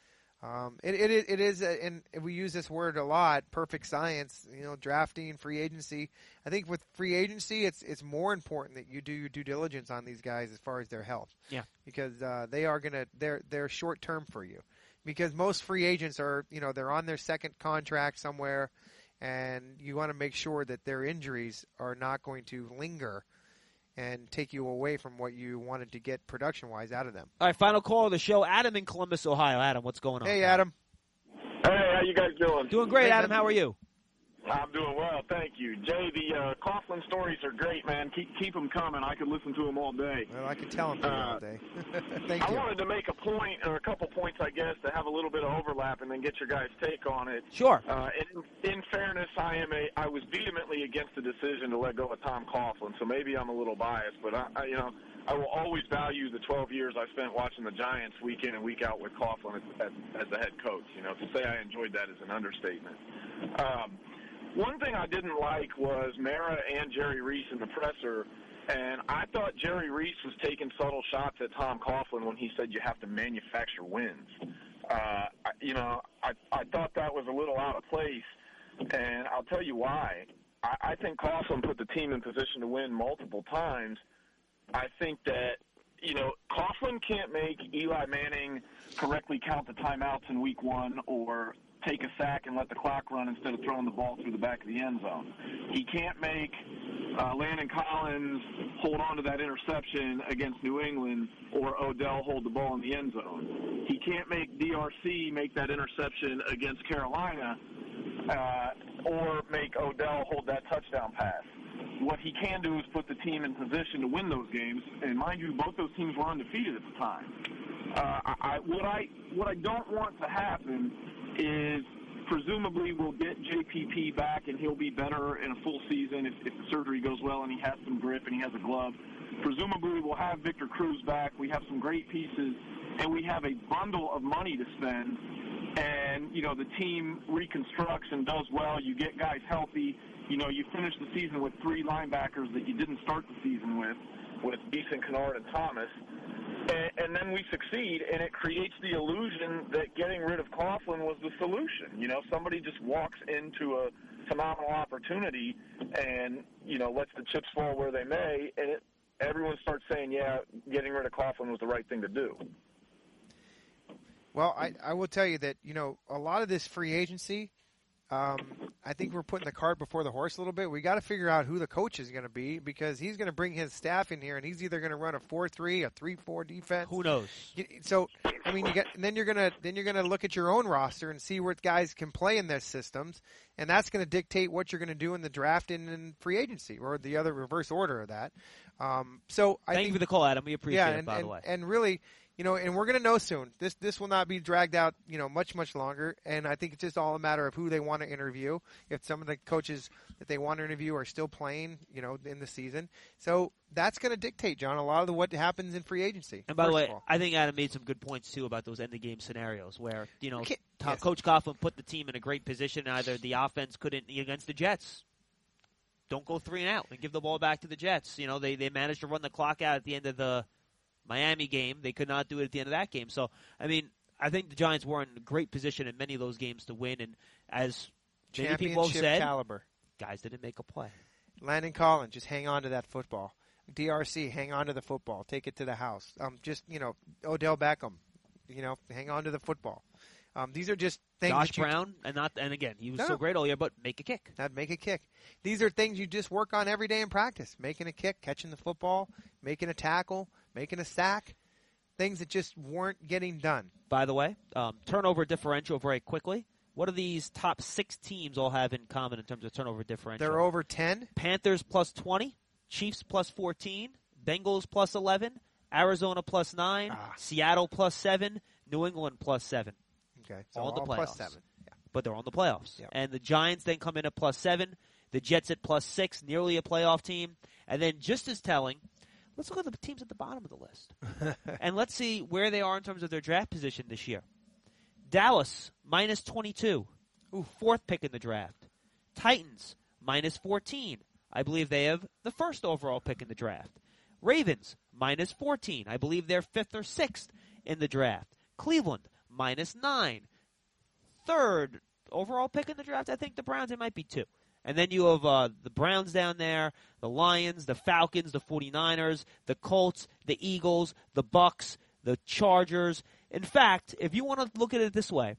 S4: Um, it, it it is, a, and we use this word a lot. Perfect science, you know, drafting, free agency. I think with free agency, it's it's more important that you do your due diligence on these guys as far as their health.
S3: Yeah,
S4: because uh, they are gonna they're they're short term for you. Because most free agents are, you know, they're on their second contract somewhere, and you want to make sure that their injuries are not going to linger and take you away from what you wanted to get production-wise out of them.
S3: All right, final call of the show. Adam in Columbus, Ohio. Adam, what's going on?
S4: Hey, Adam.
S10: Hey, how you guys doing?
S3: Doing great, Adam. How are you?
S10: I'm doing well, thank you. Jay, the uh, Coughlin stories are great, man. Keep keep them coming. I could listen to them all day.
S4: Well, I could tell them to you all day. Thank
S10: I
S4: you.
S10: wanted to make a point, or a couple points, I guess, to have a little bit of overlap and then get your guys' take on it.
S3: Sure.
S10: Uh, in, in fairness, I am a I was vehemently against the decision to let go of Tom Coughlin, so maybe I'm a little biased, but I, I you know I will always value the twelve years I spent watching the Giants week in and week out with Coughlin as, as, as the head coach. You know, to say I enjoyed that is an understatement. Um, One thing I didn't like was Mara and Jerry Reese in the presser, and I thought Jerry Reese was taking subtle shots at Tom Coughlin when he said you have to manufacture wins. Uh, you know, I, I thought that was a little out of place, and I'll tell you why. I, I think Coughlin put the team in position to win multiple times. I think that, you know, Coughlin can't make Eli Manning correctly count the timeouts in week one or take a sack and let the clock run instead of throwing the ball through the back of the end zone. He can't make uh, Landon Collins hold on to that interception against New England or Odell hold the ball in the end zone. He can't make D R C make that interception against Carolina uh, or make Odell hold that touchdown pass. What he can do is put the team in position to win those games, and mind you, both those teams were undefeated at the time. Uh, I, what I what I don't want to happen is presumably we'll get J P P back and he'll be better in a full season if, if the surgery goes well and he has some grip and he has a glove. Presumably we'll have Victor Cruz back. We have some great pieces, and we have a bundle of money to spend. And, you know, the team reconstructs and does well. You get guys healthy. You know, you finish the season with three linebackers that you didn't start the season with, with Beeson, Kennard, and Thomas. And, and then we succeed, and it creates the illusion that getting rid of Coughlin was the solution. You know, somebody just walks into a phenomenal opportunity and, you know, lets the chips fall where they may, and it, everyone starts saying, yeah, getting rid of Coughlin was the right thing to do.
S4: Well, I, I will tell you that, you know, a lot of this free agency, um, I think we're putting the cart before the horse a little bit. We got to figure out who the coach is going to be, because he's going to bring his staff in here, and he's either going to run a four three, a three four defense.
S3: Who knows?
S4: So, I mean, you get, and then you're going to then you're going to look at your own roster and see what guys can play in their systems, and that's going to dictate what you're going to do in the draft and in free agency, or the other reverse order of that. Um, so, I
S3: Thank
S4: think,
S3: you for the call, Adam. We appreciate
S4: yeah,
S3: it,
S4: and,
S3: by
S4: and,
S3: the way.
S4: and really, you know, and we're going to know soon. This this will not be dragged out, you know, much, much longer. And I think it's just all a matter of who they want to interview. If some of the coaches that they want to interview are still playing, you know, in the season. So that's going to dictate, John, a lot of the, what happens in free agency.
S3: And by the
S4: first
S3: way,
S4: of all.
S3: I think Adam made some good points, too, about those end-of-game scenarios where, you know,
S4: Okay.
S3: Tom,
S4: Yes.
S3: Coach Coughlin put the team in a great position. Either the offense couldn't against the Jets. Don't go three and out and give the ball back to the Jets. You know, they, they managed to run the clock out at the end of the Miami game. They could not do it at the end of that game. So, I mean, I think the Giants were in a great position in many of those games to win. And as many people have
S4: Championship
S3: said,
S4: caliber.
S3: guys didn't make a play.
S4: Landon Collins, just hang on to that football. D R C, hang on to the football. Take it to the house. Um, just, you know, Odell Beckham, you know, hang on to the football. Um, these are just things
S3: Josh
S4: that you
S3: Brown, and not, and again, he was
S4: No,
S3: so
S4: no.
S3: great all year, but make a kick.
S4: Not make a kick. These are things you just work on every day in practice. Making a kick, catching the football, making a tackle, making a sack. Things that just weren't getting done.
S3: By the way, um, turnover differential very quickly. What do these top six teams all have in common in terms of turnover differential?
S4: They're over ten.
S3: Panthers plus twenty, Chiefs plus fourteen, Bengals plus eleven, Arizona plus nine,
S4: Ah.
S3: Seattle plus seven, New England plus seven.
S4: Okay, so
S3: all in the
S4: all
S3: playoffs.
S4: plus seven. Yeah.
S3: But they're on the playoffs.
S4: Yep.
S3: And the Giants then come in at plus seven, the Jets at plus six, nearly a playoff team. And then just as telling, let's look at the teams at the bottom of the list. And let's see where they are in terms of their draft position this year. Dallas, minus twenty-two. Ooh, fourth pick in the draft. Titans, minus fourteen. I believe they have the first overall pick in the draft. Ravens, minus fourteen. I believe they're fifth or sixth in the draft. Cleveland, minus nine. Third overall pick in the draft, I think the Browns, it might be two. And then you have uh, the Browns down there, the Lions, the Falcons, the 49ers, the Colts, the Eagles, the Bucks, the Chargers. In fact, if you want to look at it this way,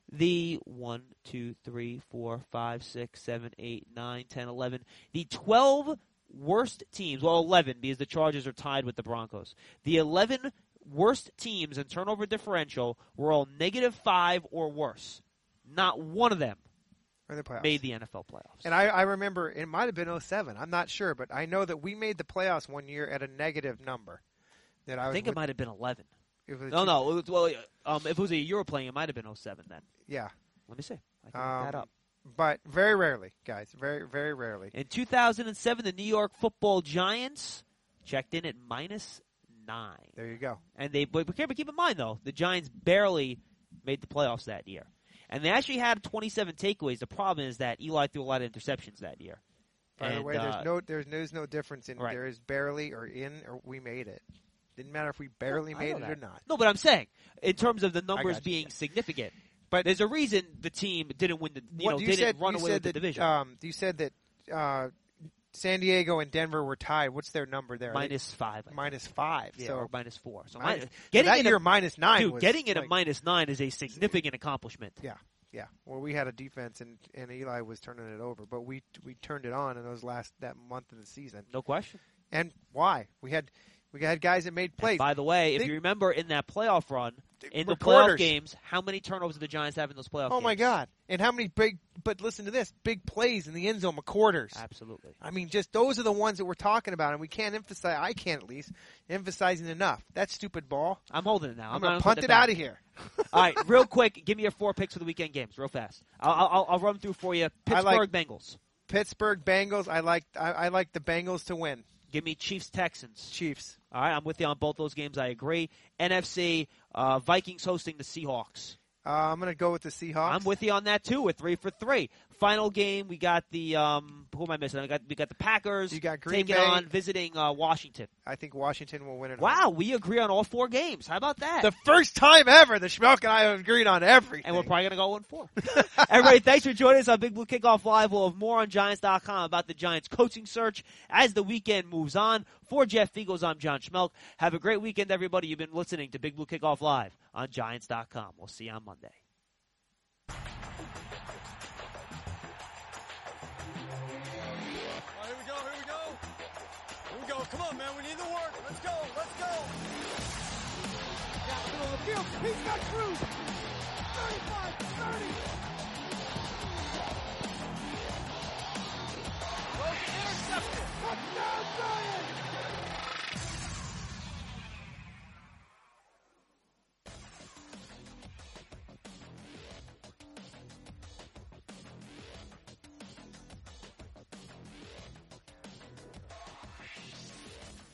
S3: the one, two, three, four, five, six, seven, eight, nine, ten, eleven, the twelve worst teams, well, eleven because the Chargers are tied with the Broncos. The eleven worst teams in turnover differential were all negative five or worse. Not one of them
S4: Or the playoffs.
S3: made the N F L playoffs.
S4: And I, I remember it might have been oh seven. I'm not sure, but I know that we made the playoffs one year at a negative number. That I,
S3: I
S4: was
S3: think
S4: with,
S3: it might have been eleven.
S4: it was
S3: No,
S4: two-
S3: no. It was, well, um, if it was a year playing, it might have been oh seven then.
S4: Yeah.
S3: Let me see. I can
S4: Um,
S3: look that up.
S4: But very rarely, guys. Very, very rarely.
S3: In two thousand seven, the New York Football Giants checked in at minus nine.
S4: There you go.
S3: And they, but keep keep in mind though, the Giants barely made the playoffs that year, and they actually had twenty-seven takeaways. The problem is that Eli threw a lot of interceptions that year.
S4: By
S3: and,
S4: the way, there's
S3: uh,
S4: no there's, there's no difference in
S3: right.
S4: there is barely or in or we made it. Didn't matter if we barely
S3: I
S4: made
S3: know
S4: it
S3: that.
S4: or not.
S3: No, but I'm saying in terms of the numbers
S4: got you.
S3: being significant.
S4: But
S3: there's a reason the team didn't win the you
S4: what
S3: know
S4: you
S3: didn't
S4: said,
S3: run
S4: you
S3: away
S4: said
S3: with the
S4: that,
S3: division.
S4: Um, you said that uh, San Diego and Denver were tied. What's their number there? Are they-
S3: minus five. I think.
S4: minus five.
S3: Yeah,
S4: so
S3: or minus four. So
S4: minus-
S3: minus,
S4: so
S3: getting
S4: that
S3: it
S4: year
S3: at,
S4: minus nine.
S3: dude,
S4: was
S3: getting it
S4: like,
S3: at minus nine is a significant accomplishment.
S4: Yeah, yeah. Well, we had a defense, and, and Eli was turning it over, but we we turned it on in those last that month of the season.
S3: No question.
S4: And why? We had we had guys that made plays.
S3: And by the way, if
S4: Think-
S3: you remember in that playoff run, in the
S4: Reporters.
S3: playoff games, how many turnovers did the Giants have in those playoff
S4: Oh
S3: games?
S4: my God! And how many big? But listen to this: big plays in the end zone, McQuarters.
S3: Absolutely.
S4: I mean, just those are the ones that we're talking about, and we can't emphasize. I can't at least emphasizing enough. That stupid ball.
S3: I'm holding it now.
S4: I'm,
S3: I'm
S4: gonna
S3: not
S4: punt
S3: putting
S4: it
S3: back.
S4: out of here.
S3: All right, real quick, give me your four picks for the weekend games, real fast. I'll, I'll, I'll run through for you.
S4: I
S3: Pittsburgh
S4: like-
S3: Bengals.
S4: Pittsburgh Bengals. I like. I, I like the Bengals to win.
S3: Give me Chiefs Texans.
S4: Chiefs.
S3: All right, I'm with you on both those games. I agree. N F C uh, Vikings hosting the Seahawks.
S4: Uh, I'm gonna go with the Seahawks.
S3: I'm with you on that too. We're three for three. Final game, we got the um, who am I missing? We got we got the Packers.
S4: You got Green
S3: taking
S4: Bay.
S3: on visiting uh, Washington.
S4: I think Washington will win it.
S3: Wow, we agree on all four games. How about that?
S4: The first time ever the Schmelk and I have agreed on everything.
S3: And we're probably going to go one four. Everybody, thanks for joining us on Big Blue Kickoff Live. We'll have more on Giants dot com about the Giants coaching search as the weekend moves on. For Jeff Eagles, I'm John Schmelk. Have a great weekend, everybody. You've been listening to Big Blue Kickoff Live on Giants dot com. We'll see you on Monday.
S1: All right, here we go, here we go. Here we go. Come on, man. We need the work. Let's go, let's go.
S2: Down the middle of the field. He's got Cruz. thirty-five, thirty.